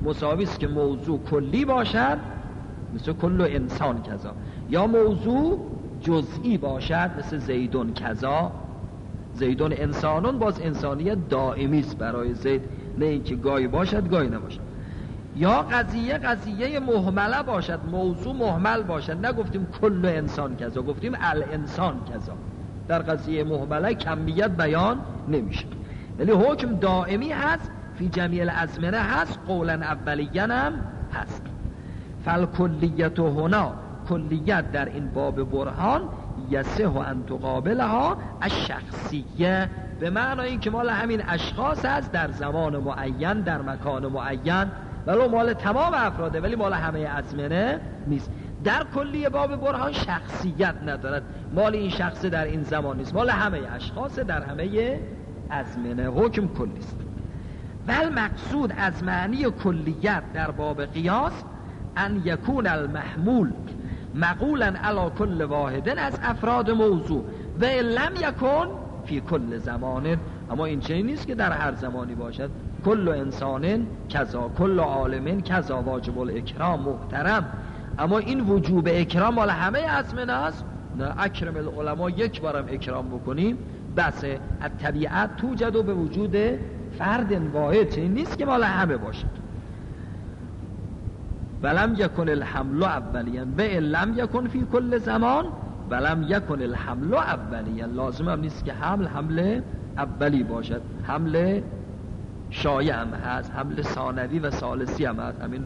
مساوی است که موضوع کلی باشد، مثل کل انسان کذا، یا موضوع جزئی باشد، مثل زیدون کذا. زیدون انسانون، باز انسانیت دائمی است برای زید، نه اینکه گاهی باشد گاهی نباشد. یا قضیه مهمله باشد، موضوع مهمل باشد، نگفتیم کل انسان کذا، گفتیم الانسان کذا. در قضیه مهمله کمیت بیان نمیشه، ولی حکم دائمی هست، فی جمیع الازمنه هست، قولا اولیاً هم هست. فالکلیت هنا، کلیت در این باب برهان، یصح ان تقابلها الشخصیه، به معنای این که مال همین اشخاص هست در زمان معین در مکان معین، ولو مال تمام افراده ولی مال همه ازمنه نیست. در کلیه باب برهان شخصیت ندارد، مال این شخص در این زمان نیست، مال همه اشخاص در همه ازمنه، حکم کلی است. ول مقصود از معنی کلیت در باب قیاس ان یکون المحمول مقولا علی کل واحد از افراد موضوع و لم یکن فی کل زمان. اما این چنین نیست که در هر زمانی باشد. کل انسان کذا، کل عالم کذا، واجب الاکرام محترم، اما این وجوب اکرام مال همه ازمنه است. نه، اکرم العلماء یک بارم اکرام بکنیم بس. الطبیعت توجد به وجود فرد واحد، چنین نیست که مال همه باشد. ولم یکن الحمل اولیاً و لم یکن فی کل زمان ولم یکن الحمل اولیاً. لازم هم نیست که حمل اولی باشد، حمل شایع هم هست، حمل ثانوی و ثالثی هم هست. همین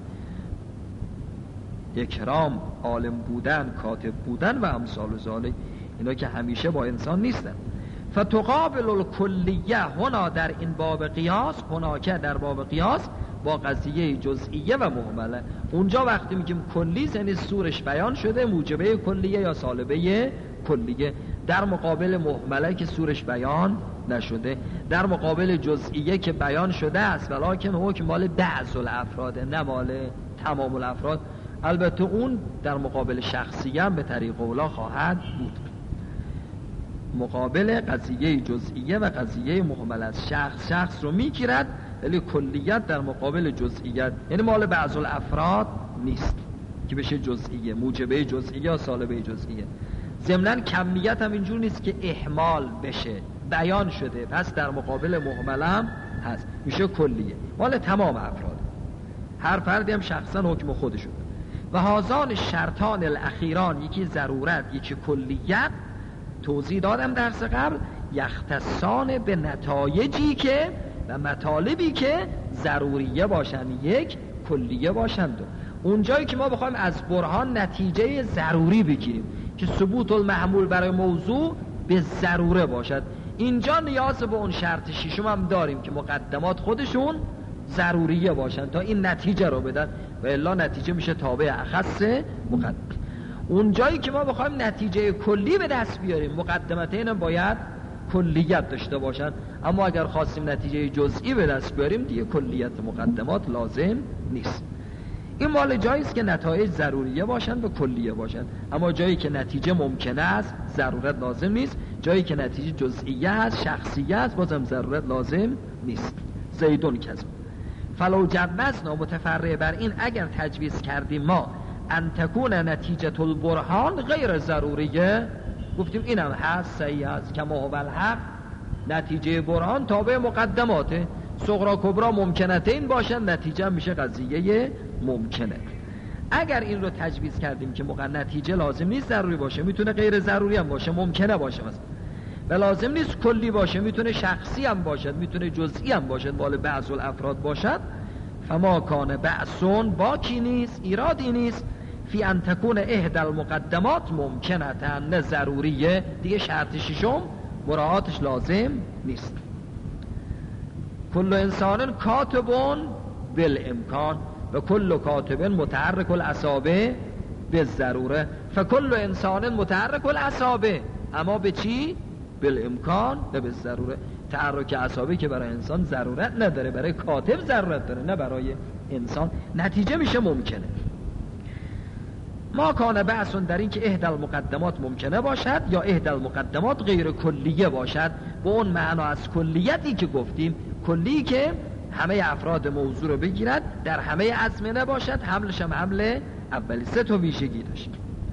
اکرام، عالم بودن، کاتب بودن و امثال ذالک، اینا که همیشه با انسان نیستن. فتقابل الکلیه هنا در این باب قیاس، هنا که در باب قیاس با قضیه جزئیه و مهمله. اونجا وقتی میگیم کلی یعنی سورش بیان شده، موجبه کلیه یا سالبه کلیه، در مقابل مهمله که سورش بیان نشده، در مقابل جزئیه که بیان شده است ولکن حکم مال بعض الافراد نه مال تمام الافراد. البته اون در مقابل شخصیه هم به طریق اولا خواهد بود. مقابل قضیه جزئیه و قضیه مهمله است. شخص رو میگیرد، ولی کلیت در مقابل جزئیت، یعنی مال بعض الافراد نیست که بشه جزئیه، موجبه جزئیه یا سالبه جزئیه. ضمناً کمیت هم اینجور نیست که احمال بشه، بیان شده، پس در مقابل مهمله هم هست، میشه کلیه، مال تمام افراد، هر فردی هم شخصا حکم خودشون. و هازان شرطان الاخیران، یکی ضرورت یکی کلیت، توضیح دادم درس قبل، یختصان به نتایجی که و مطالبی که ضروریه باشن یک، کلیه باشن دو. اونجایی که ما بخوایم از برهان نتیجه ضروری بگیریم که ثبوت المحمول برای موضوع به ضروره باشد، اینجا نیاز به اون شرط ششم هم داریم که مقدمات خودشون ضروریه باشن تا این نتیجه رو بدن، و الا نتیجه میشه تابع اخص مقدم. اونجایی که ما بخوایم نتیجه کلی به دست بیاریم، مقدمتین باید کلیت داشته باشن، اما اگر خواستیم نتیجه جزئی به دست بیاریم دیگه کلیت مقدمات لازم نیست. این مال جایی است که نتایج ضروریه باشن و کلیه باشن، اما جایی که نتیجه ممکنه است ضرورت لازم نیست، جایی که نتیجه جزئیه است شخصیه است بازم ضرورت لازم نیست. زیدون کذا. فلو جوزنا متفرع بر این، اگر تجویز کردیم ما ان تکون نتیجه البرهان غیر ضروریه، گفتیم اینم هست صحیح است که ما هو الحق، نتیجه برهان تابع مقدماته، صغرا کبرا ممکنتین باشن، نتیجه میشه قضیه ممکنه. اگر این رو تجویز کردیم که نتیجه لازم نیست ضروری باشه، میتونه غیر ضروری هم باشه، ممکنه باشه مثلا، و لازم نیست کلی باشه، میتونه شخصی هم باشد، میتونه جزئی هم باشد، مال بعض الافراد باشد. فما کان بعثون، باکی نیست، ایرادی نیست، فی ان تکون احدى المقدمات ممکنه، نه ضروریه دیگه، شرط ششم مراعاتش لازم نیست. کل انسان کاتبون بالامکان و کل کاتب متحرک الاصابع بالضروره، فکل انسان متحرک الاصابع، اما به چی؟ بالامکان و بالضروره. تحرک اصابع که برای انسان ضرورت نداره، برای کاتب ضرورت داره، نه برای انسان. نتیجه میشه ممکنه. ما کان بحثون در این که احدى المقدمات ممکنه باشد یا احدى المقدمات غیر کلیه باشد، به اون معنا از کلیتی که گفتیم، کلی که همه افراد موضوع رو بگیرد، در همه ازمنه باشد، حملش هم حمل اولی. 3 تا ویژگی داشت.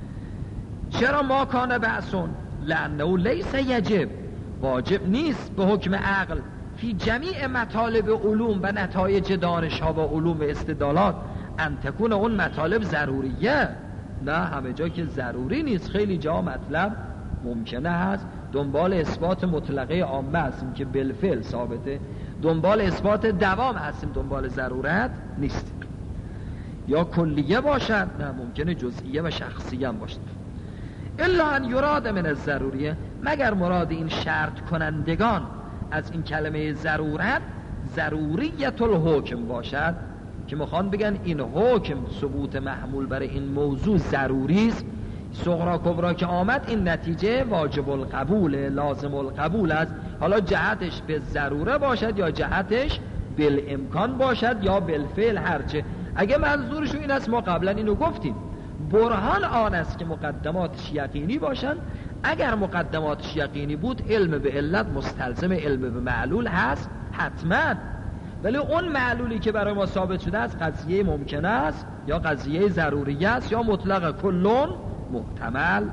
چرا ما کان بعثون؟ لانه لیس یجب، واجب نیست به حکم عقل فی جمیع مطالب علوم و نتایج دانش ها و علوم و استدلالات ان تکون اون مطالب ضروریه. نه، همه جا که ضروری نیست، خیلی جا مطلب ممکنه هست. دنبال اثبات مطلقه عامه هستیم که بالفعل ثابته، دنبال اثبات دوام هستیم، دنبال ضرورت نیست. یا کلیه باشد، نه، ممکنه جزئیه و شخصیه هم باشد. الا ان یراد من الضروریه، مگر مراد این شرط کنندگان از این کلمه ضرورت ضروریت الحکم باشد، که میخوان بگن این حکم ثبوت محمول برای این موضوع ضروری است. صغرا کبرا که آمد این نتیجه واجب القبول، لازم القبول است. حالا جهتش به ضروره باشد یا جهتش بالامکان باشد یا بالفعل، هرچه. اگه منظورشو این است، ما قبلا اینو گفتیم، برهان آن است که مقدماتش یقینی باشن. اگر مقدماتش یقینی بود، علم به علت مستلزم علم به معلول هست حتما. ولی اون معلولی که برای ما ثابت شده است قضیه ممکنه است یا قضیه ضروریه است یا مطلق کلون محتمل.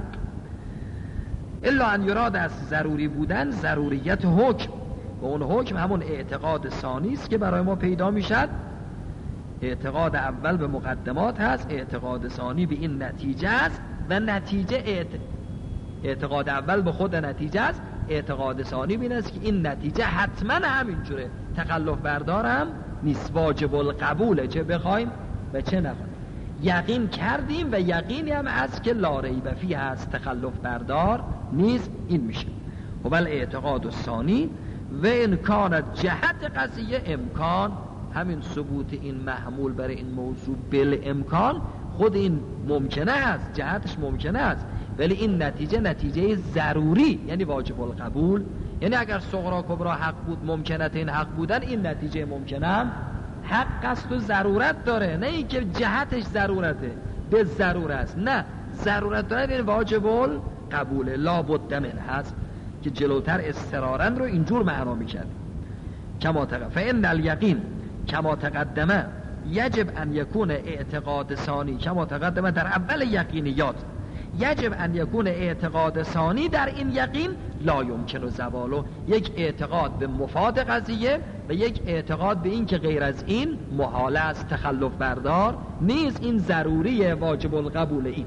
الا ان یراد از ضروری بودن ضروریت حکم، و اون حکم همون اعتقاد ثانی است که برای ما پیدا میشد. اعتقاد اول به مقدمات هست، اعتقاد ثانی به این نتیجه است و نتیجه اعتقاد اول به خود نتیجه است، اعتقاد ثانی به این است که این نتیجه حتما همینجوره، تخلف بردارم نیست، واجب القبوله، چه بخوایم و چه نخوایم. یقین کردیم و یقینی هم هست که لا ریب فیه هست، تخلف بردار نیست. این میشه و بل اعتقاد الثانی و امکان جهت قضیه امکان، همین ثبوت این محمول برای این موضوع بالامکان خود این ممکنه است، جهتش ممکنه است، ولی این نتیجه ضروری، یعنی واجب القبول. یعنی اگر صغرا کبرا حق بود، ممکنت این حق بودن، این نتیجه ممکنه هم حق است و ضرورت داره. نه اینکه جهتش ضرورته به ضرورت است، نه، ضرورت داره، این واجب القبول لا بد من هست که جلوتر استرارن رو اینجور معنا میکرد. کما فإن الیقین کما تقدمه یجب ان یکون اعتقاد ثانی، کما تقدمه در اول یقینیات، یجب ان یکون اعتقاد ثانی در این یقین لا یمکن زوالو، یک اعتقاد به مفاد قضیه و یک اعتقاد به این که غیر از این محال است، تخلف بردار نیست، این ضروریه، واجب القبول. این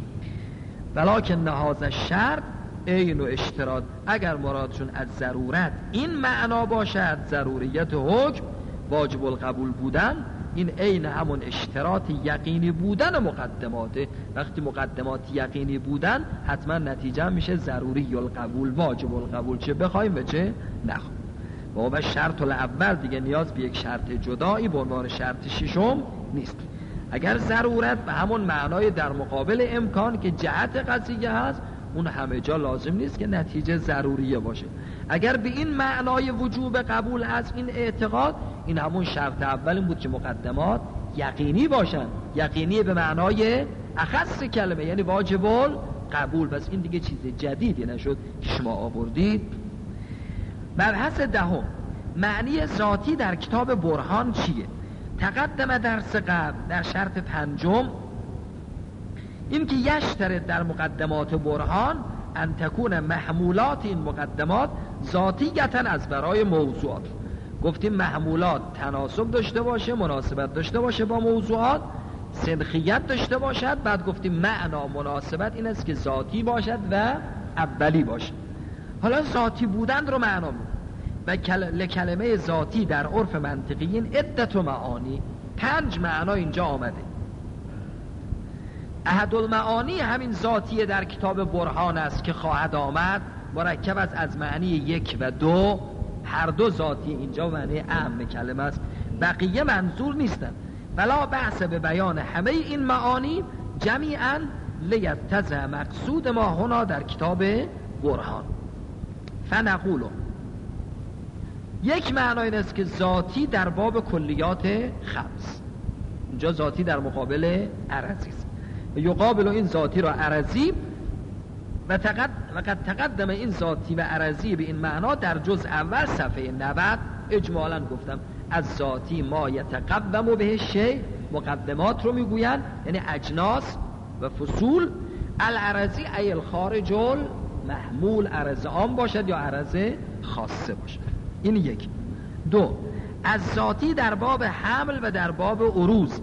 ولکن هذا الشرط عین و اشتراط، اگر مرادشون از ضرورت این معنا باشد، ضروریت حکم، واجب القبول بودن، این عین همون اشتراط یقینی بودن مقدماته. وقتی مقدمات یقینی بودن، حتما نتیجه میشه ضروری القبول، واجب القبول، چه بخوایم و چه نخوایم. و شرط الاول دیگه نیاز به یک شرط جدایی به عنوان شرط ششم نیست. اگر ضرورت به همون معنای در مقابل امکان که جهت قضیه هست، اون همه جا لازم نیست که نتیجه ضروریه باشه. اگر به این معنای وجوب قبول هست این اعتقاد، این همون شرط اول بود که مقدمات یقینی باشن، یقینی به معنای اخص کلمه، یعنی واجب قبول. بس این دیگه چیز جدیدی نشد که شما آوردید. مبحث دهم، معنی ذاتی در کتاب برهان چیه؟ تقدم درس قبل در شرط پنجم این که یشترط در مقدمات برهان ان تکون محمولات این مقدمات ذاتیتا از برای موضوعات. گفتیم محمولات تناسب داشته باشه، مناسبت داشته باشه با موضوعات، سنخیت داشته باشد. بعد گفتیم معنا مناسبت این است که ذاتی باشد و اولی باشد. حالا ذاتی بودن رو معنا می‌کنه و کلمه ذاتی در عرف منطقیین عدت و معانی، 5 معنا اینجا آمده. احد المعانی همین ذاتیه در کتاب برهان است که خواهد آمد، مرکب از معنی 1 و 2، هر دو ذاتی اینجا معنی اهم کلمه است، بقیه منظور نیستن. ولا بحث به بیان همه این معانی جمیعا لیتضح مقصود ما هنا در کتاب برهان. فنقول، یک معنا این است که ذاتی در باب کلیات خمس، اینجا ذاتی در مقابل عرضی است، یقابل این ذاتی را عرضی و قد تقدم این ذاتی و عرضی به این معنا در جزء اول صفحه 90 اجمالا گفتم. از ذاتی ما یتقوم به شیء، مقدمات رو میگوین، یعنی اجناس و فصول. العرضی ای الخارج المحمول، عرض عام باشد یا عرض خاصه باشد. این یک. دو، از ذاتی در باب حمل و در باب عروض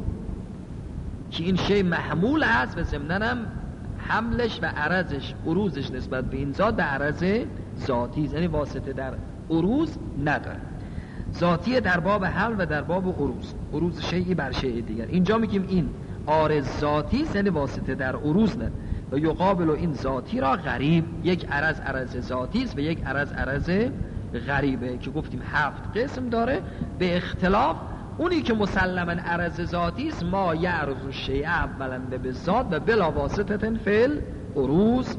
که این شی محمول هست و ضمناً هم حملش و عرضش، عروضش نسبت به این ذات به عرض ذاتی، یعنی واسطه در عروض نداره. ذاتی در باب حمل و در باب عروض، عروض شیعی بر شیء دیگر. اینجا میگیم این عارض ذاتی است، یعنی واسطه در عروض نه. و یقابل این ذاتی را غریب، یک عرض ذاتی است و یک عرض غریبه که گفتیم 7 قسم داره به اختلاف. اونی که مسلما عرض ذاتی است ما یعرض الشیء اولا بالذات و بلا واسطه فی العروض.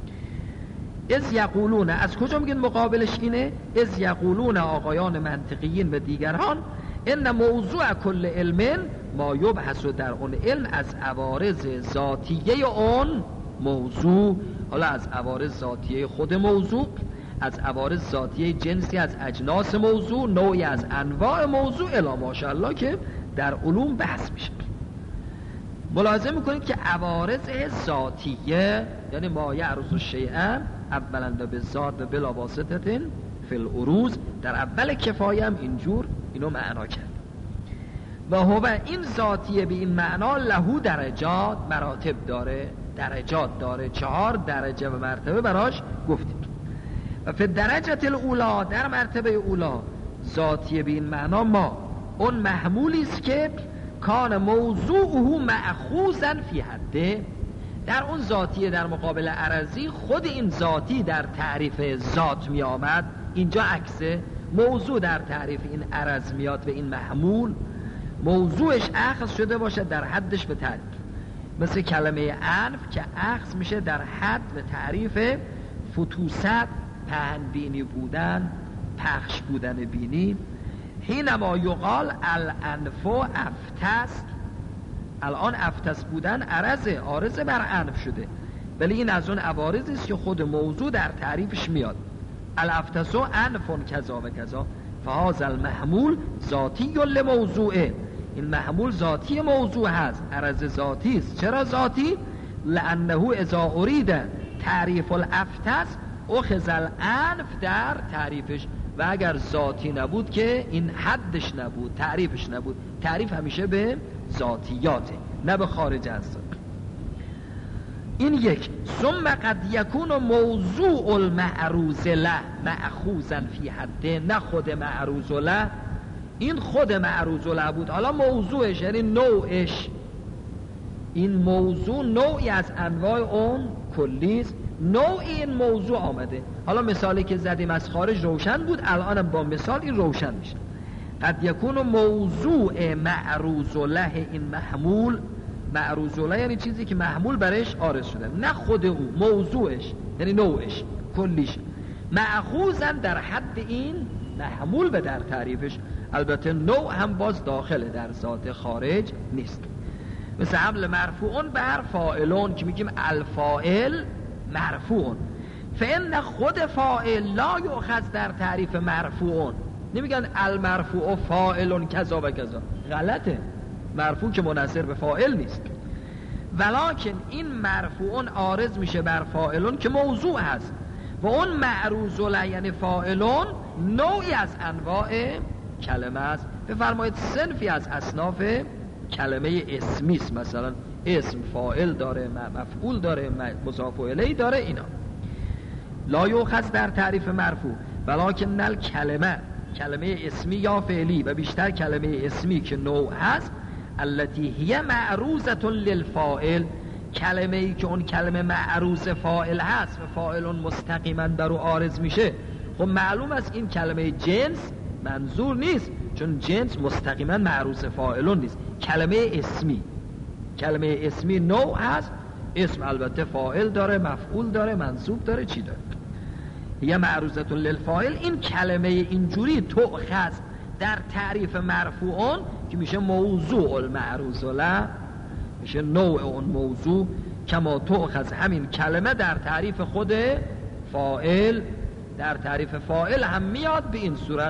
از یقولون، از کجا میگن مقابلش اینه؟ از یقولون آقایان منطقیین و دیگران ان موضوع کل علم ما یبحث در اون علم از عوارض ذاتیه اون موضوع. حالا از عوارض ذاتیه خود موضوع، از عوارض ذاتیه جنسی از اجناس موضوع، نوعی از انواع موضوع الی ماشاءالله که در علوم بحث میشه. ملاحظه میکنید که عوارض ذاتیه یعنی ما یعرض الشیء اولا بالذات و بلا واسطه فی العروض، در اول کفایه هم اینجور اینو معنا کرد. و هو این ذاتیه به این معنا له درجات، مراتب داره، درجات داره، 4 درجه و مرتبه براش گفتیم. و فی درجه الاولا، در مرتبه اولا ذاتیه به این معنا ما اون محمولی است که کان موضوعه مأخوذا فی حده. در اون ذاتیه در مقابل عرضی خود این ذاتی در تعریف ذات می آمد، اینجا عکسه. موضوع در تعریف این عرض میاد و این محمول موضوعش اخذ شده باشه در حدش به تعریف، مثل کلمه انف که اخذ میشه در حد به تعریف فتوست، پهن بینی بودن، پخش بودن بینی. حینما یقال الانف افتست، الان افتست بودن عارض بر انف شده، ولی این از اون عوارضی است که خود موضوع در تعریفش میاد. الافتس انف کذا و کذا فهذا المحمول ذاتی لموضوعه، این محمول ذاتی موضوع هست، عرض ذاتی است. چرا ذاتی؟ لانه اذا اريد تعریف الافتس اخذ الانف در تعریفش، و اگر ذاتی نبود که این حدش نبود، تعریفش نبود. تعریف همیشه به ذاتیاته نه به خارج از ذات. این یک. ثم قد یکون موضوع المعروض له مأخوذا فی حده، نه خود معروض له، این خود معروض له بود، حالا موضوعش یعنی نوعش، این موضوع نوعی از انواع اون کلیست، نوعی این موضوع آمده. حالا مثالی که زدیم از خارج روشن بود، الان با مثال این روشن میشه. قد یکون موضوع معروض له این محمول، معروض له یعنی چیزی که محمول برش عارض شده، نه خود او، موضوعش یعنی نوعش کلیش، مأخوذاً در حد این محمول و در تعریفش. البته نوع هم باز داخل در ذات خارج نیست، مثل حمل مرفوعون بر فاعلون که میگیم الفاعل مرفوعون، فإن خود فاعل لا یؤخذ در تعریف مرفوعون، نمیگن المرفوع فاعلون کذا و کذا، غلطه، مرفوع که منحصر به فاعل نیست، ولکن این مرفوعون عارض میشه بر فاعلون که موضوع هست، و اون معروض له یعنی فاعلون نوعی از انواع کلمه است. بفرمایید صنفی از اصناف کلمه اسمی است، مثلا اسم فاعل داره، مفعول داره، مضاف الیه داره، اینا لا یؤخذ در تعریف مرفوع، ولکن الکلمه، کلمه اسمی یا فعلی و بیشتر کلمه اسمی که نوع هست، التي هي معروضه للفاعل، کلمه ای که اون کلمه معروض فاعل هست و فاعلون مستقیما بر او عارض میشه. خب معلوم است این کلمه جنس منظور نیست، چون جنس مستقیما معروض فاعلون نیست. کلمه اسمی نوع هست، اسم البته فاعل داره، مفعول داره، منصوب داره، چی داره، یه معروضه للفاعل. این کلمه اینجوری تؤخذ در تعریف مرفوعون که میشه موضوع المعروض له، میشه نوع اون موضوع، کما تؤخذ همین کلمه در تعریف خود فاعل، در تعریف فاعل هم میاد به این صورت.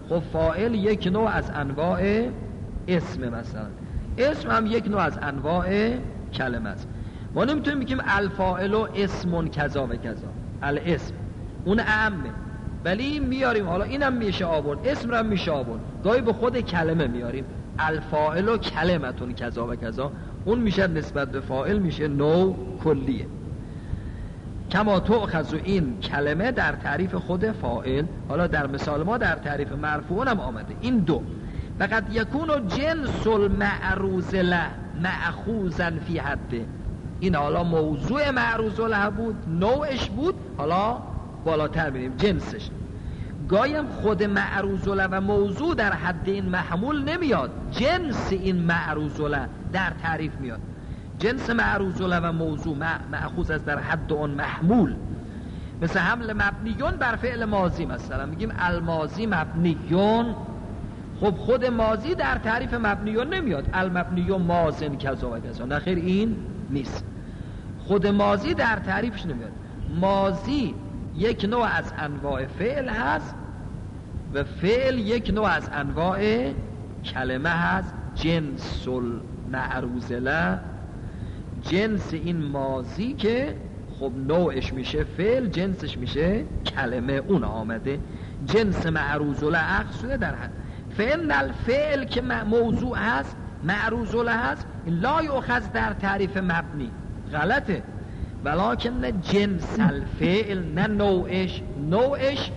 خب فاعل یک نوع از انواع اسم، مثلا اسم هم یک نوع از انواع کلمه است. ما نمیتونیم بگیم الفاعل و اسم کذا و کذا، الاسم اون عامه، ولی میاریم حالا اینم میشه آورد، اسم رو هم میشه آورد، گاهی به خود کلمه میاریم الفاعل و کلمتون کذا و کذا، اون میشه نسبت به فاعل میشه نوع کلیه. کما تؤخذ این کلمه در تعریف خود فاعل، حالا در مثال ما در تعریف مرفوع هم آمده این دو. فقط یکون جنس المعروض له مأخوذا فی حده، این حالا موضوع معروض له بود، نوعش بود، حالا بالاتر میریم جنسش. گایم خود معروض له و موضوع در حد این محمول نمیاد، جنس این معروض له در تعریف میاد. جنس معروض له و موضوع مأخوذ از در حد اون محمول، مثل حمل مبنیون بر فعل ماضی، مثلا میگیم الماضی مبنیون، خب خود ماضی در تعریف مبنیون نمیاد، المبنیون ماضن کذا و کذا، نه خیر این نیست، خود ماضی در تعریفش نمیاد. ماضی یک نوع از انواع فعل هست و فعل یک نوع از انواع کلمه هست. جنس المعروض له، جنس این ماضی که خب نوعش میشه فعل، جنسش میشه کلمه، اون آمده. جنس معروض له اخذ شده در حد. فعل الفعل که موضوع هست معروض له هست، لا یؤخذ در تعریف مبنی، غلطه، ولکن جنس الفعل، نه نوعش، نوعش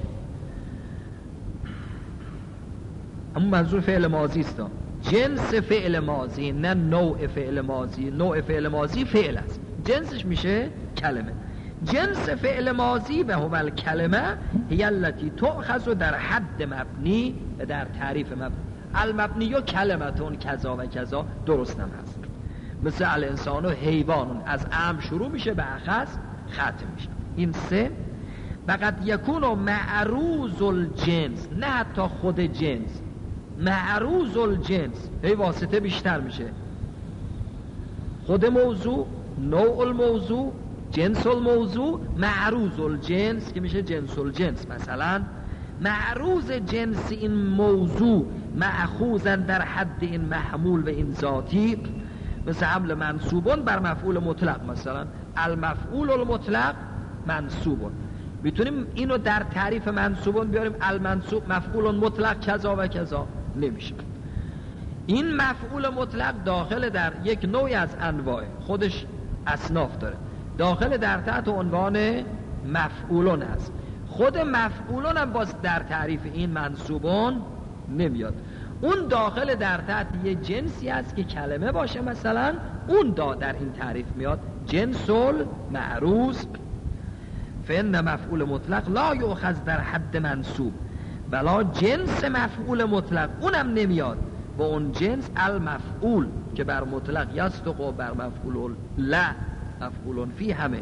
اما منظور فعل ماضی است، جنس فعل ماضی نه نوع فعل ماضی. نوع فعل ماضی فعل است، جنسش میشه کلمه. جنس فعل ماضی و هو الکلمه هی التي تؤخذ در حد مبنی و در تعریف مبنی. المبنی و کلمتون کذا و کذا درست هم هست، مثل الانسان و حیوانون، از ام شروع میشه به اخذ ختم میشه. این سه. فقط یکون معروض الجنس، نه حتی خود جنس، معروض الجنس هی واسطه بیشتر میشه، خود موضوع، نوع الموضوع، جنس الموضوع، معروض الجنس که میشه جنس الجنس. مثلا معروض جنس این موضوع مأخوذا در حد این محمول و این ذاتی، مثل حمل منصوبون بر مفعول مطلق، مثلا المفعول المطلق منصوبون، میتونیم اینو در تعریف منصوبون بیاریم المنصوب مفعول مطلق کذا و کذا، نمیشه. این مفعول مطلق داخل در یک نوعی از انواع، خودش اصناف داره، داخل در تحت عنوان مفعولون هست. خود مفعولون هم باز در تعریف این منصوبون نمیاد، اون داخل در تحت یه جنسی هست که کلمه باشه، مثلا اون در این تعریف میاد جنس المعروض. فإن مفعول مطلق لا یؤخذ در حد منصوب، بلا جنس مفعول مطلق اونم نمیاد با اون جنس المفعول که بر مطلق یصدق و بر مفعول لا مفعول فی همه،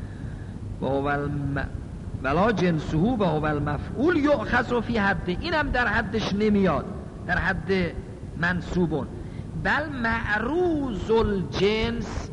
ولا جنسه و هو المفعول یؤخذ فی حد، اینم در حدش نمیاد، در حد منصوبون. بل معروض الجنس،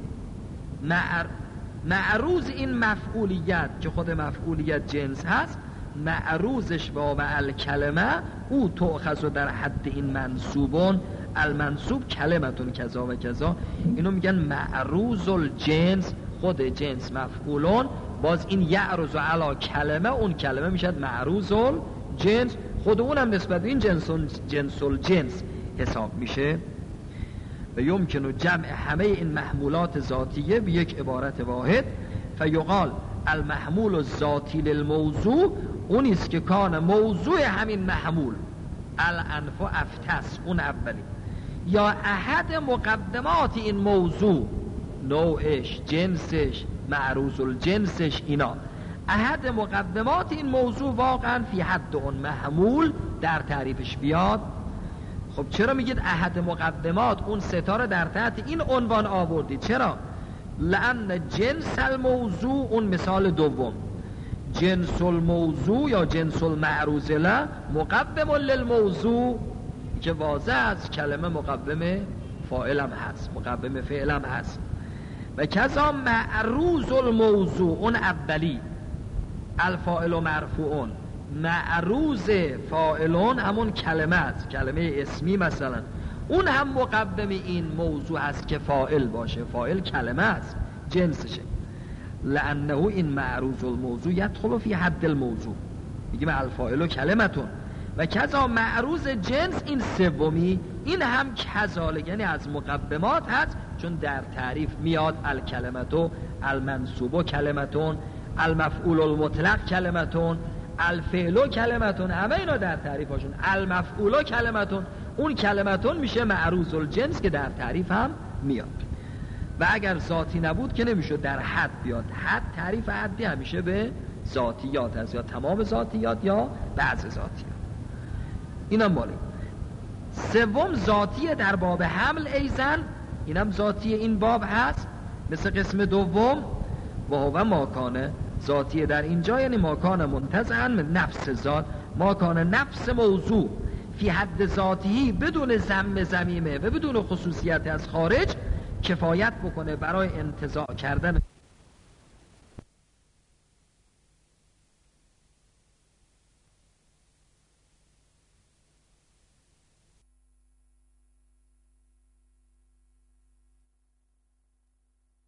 معروض این مفعولیت که خود مفعولیت جنس هست، معروضش با الکلمه او تؤخذ در حد این منصوبون، المنصوب کلمتون کذا و کذا، اینو میگن معروض الجنس، خود جنس مفعولون، باز این یعرض علی کلمه، اون کلمه میشد معروض الجنس، خود اونم نسبت به این جنس الجنس حساب میشه. و یمکن جمع همه این محمولات ذاتیه به یک عبارت واحد، فیقال المحمول الذاتی للموضوع، اونیست که کان موضوع همین محمول الانف و افتس، اون اولی، یا احد مقدمات این موضوع، نوعش، جنسش، معروض الجنسش، اینا احد مقدمات این موضوع واقعا فی حد اون محمول در تعریفش بیاد. خب چرا میگید احد مقدمات؟ اون ستاره در تحت این عنوان آوردید، چرا؟ لأن جنس الموضوع، اون مثال دوم، جنس الموضوع یا جنس المعروض له مقدم للموضوع، که واضح از کلمه مقدم فاعلم هست، مقدم فعلم هست. و کذا معروض الموضوع، اون اولی الفاعل و مرفوعون، معروض فاعلون همون کلمه است، کلمه اسمی مثلا، اون هم مقدم این موضوع هست که فاعل باشه. فاعل کلمه است، جنسشه. لانه این معروض الموضوع یدخل فی حد الموضوع، میگیم الفاعل کلمتون. و کذا معروض جنس این سومی، این هم کذالک، یعنی از مقدمات هست، چون در تعریف میاد الکلمتو، المنصوبو کلمتون، المفعول المطلق کلمتون، الفعلو کلمتون، همه اینا در تعریفاشون. المفعولو کلمتون، اون کلمتون میشه معروض الجنس که در تعریف هم میاد. و اگر ذاتی نبود که نمیشه در حد بیاد. حد تعریف حدی همیشه به ذاتیات هست، یا تمام ذاتیات یا بعض ذاتیات. اینا مالی. سوم ذاتیه در باب حمل ایزن، اینم ذاتی این باب هست مثل قسم دوم. و هو ماکانه ذاتیه در اینجا یعنی ماکانه منتزعا من نفس ذات، ماکانه نفس موضوع فی حد ذاتی بدون ذم ذمیمه و بدون خصوصیت از خارج کفایت بکنه برای انتزاع کردن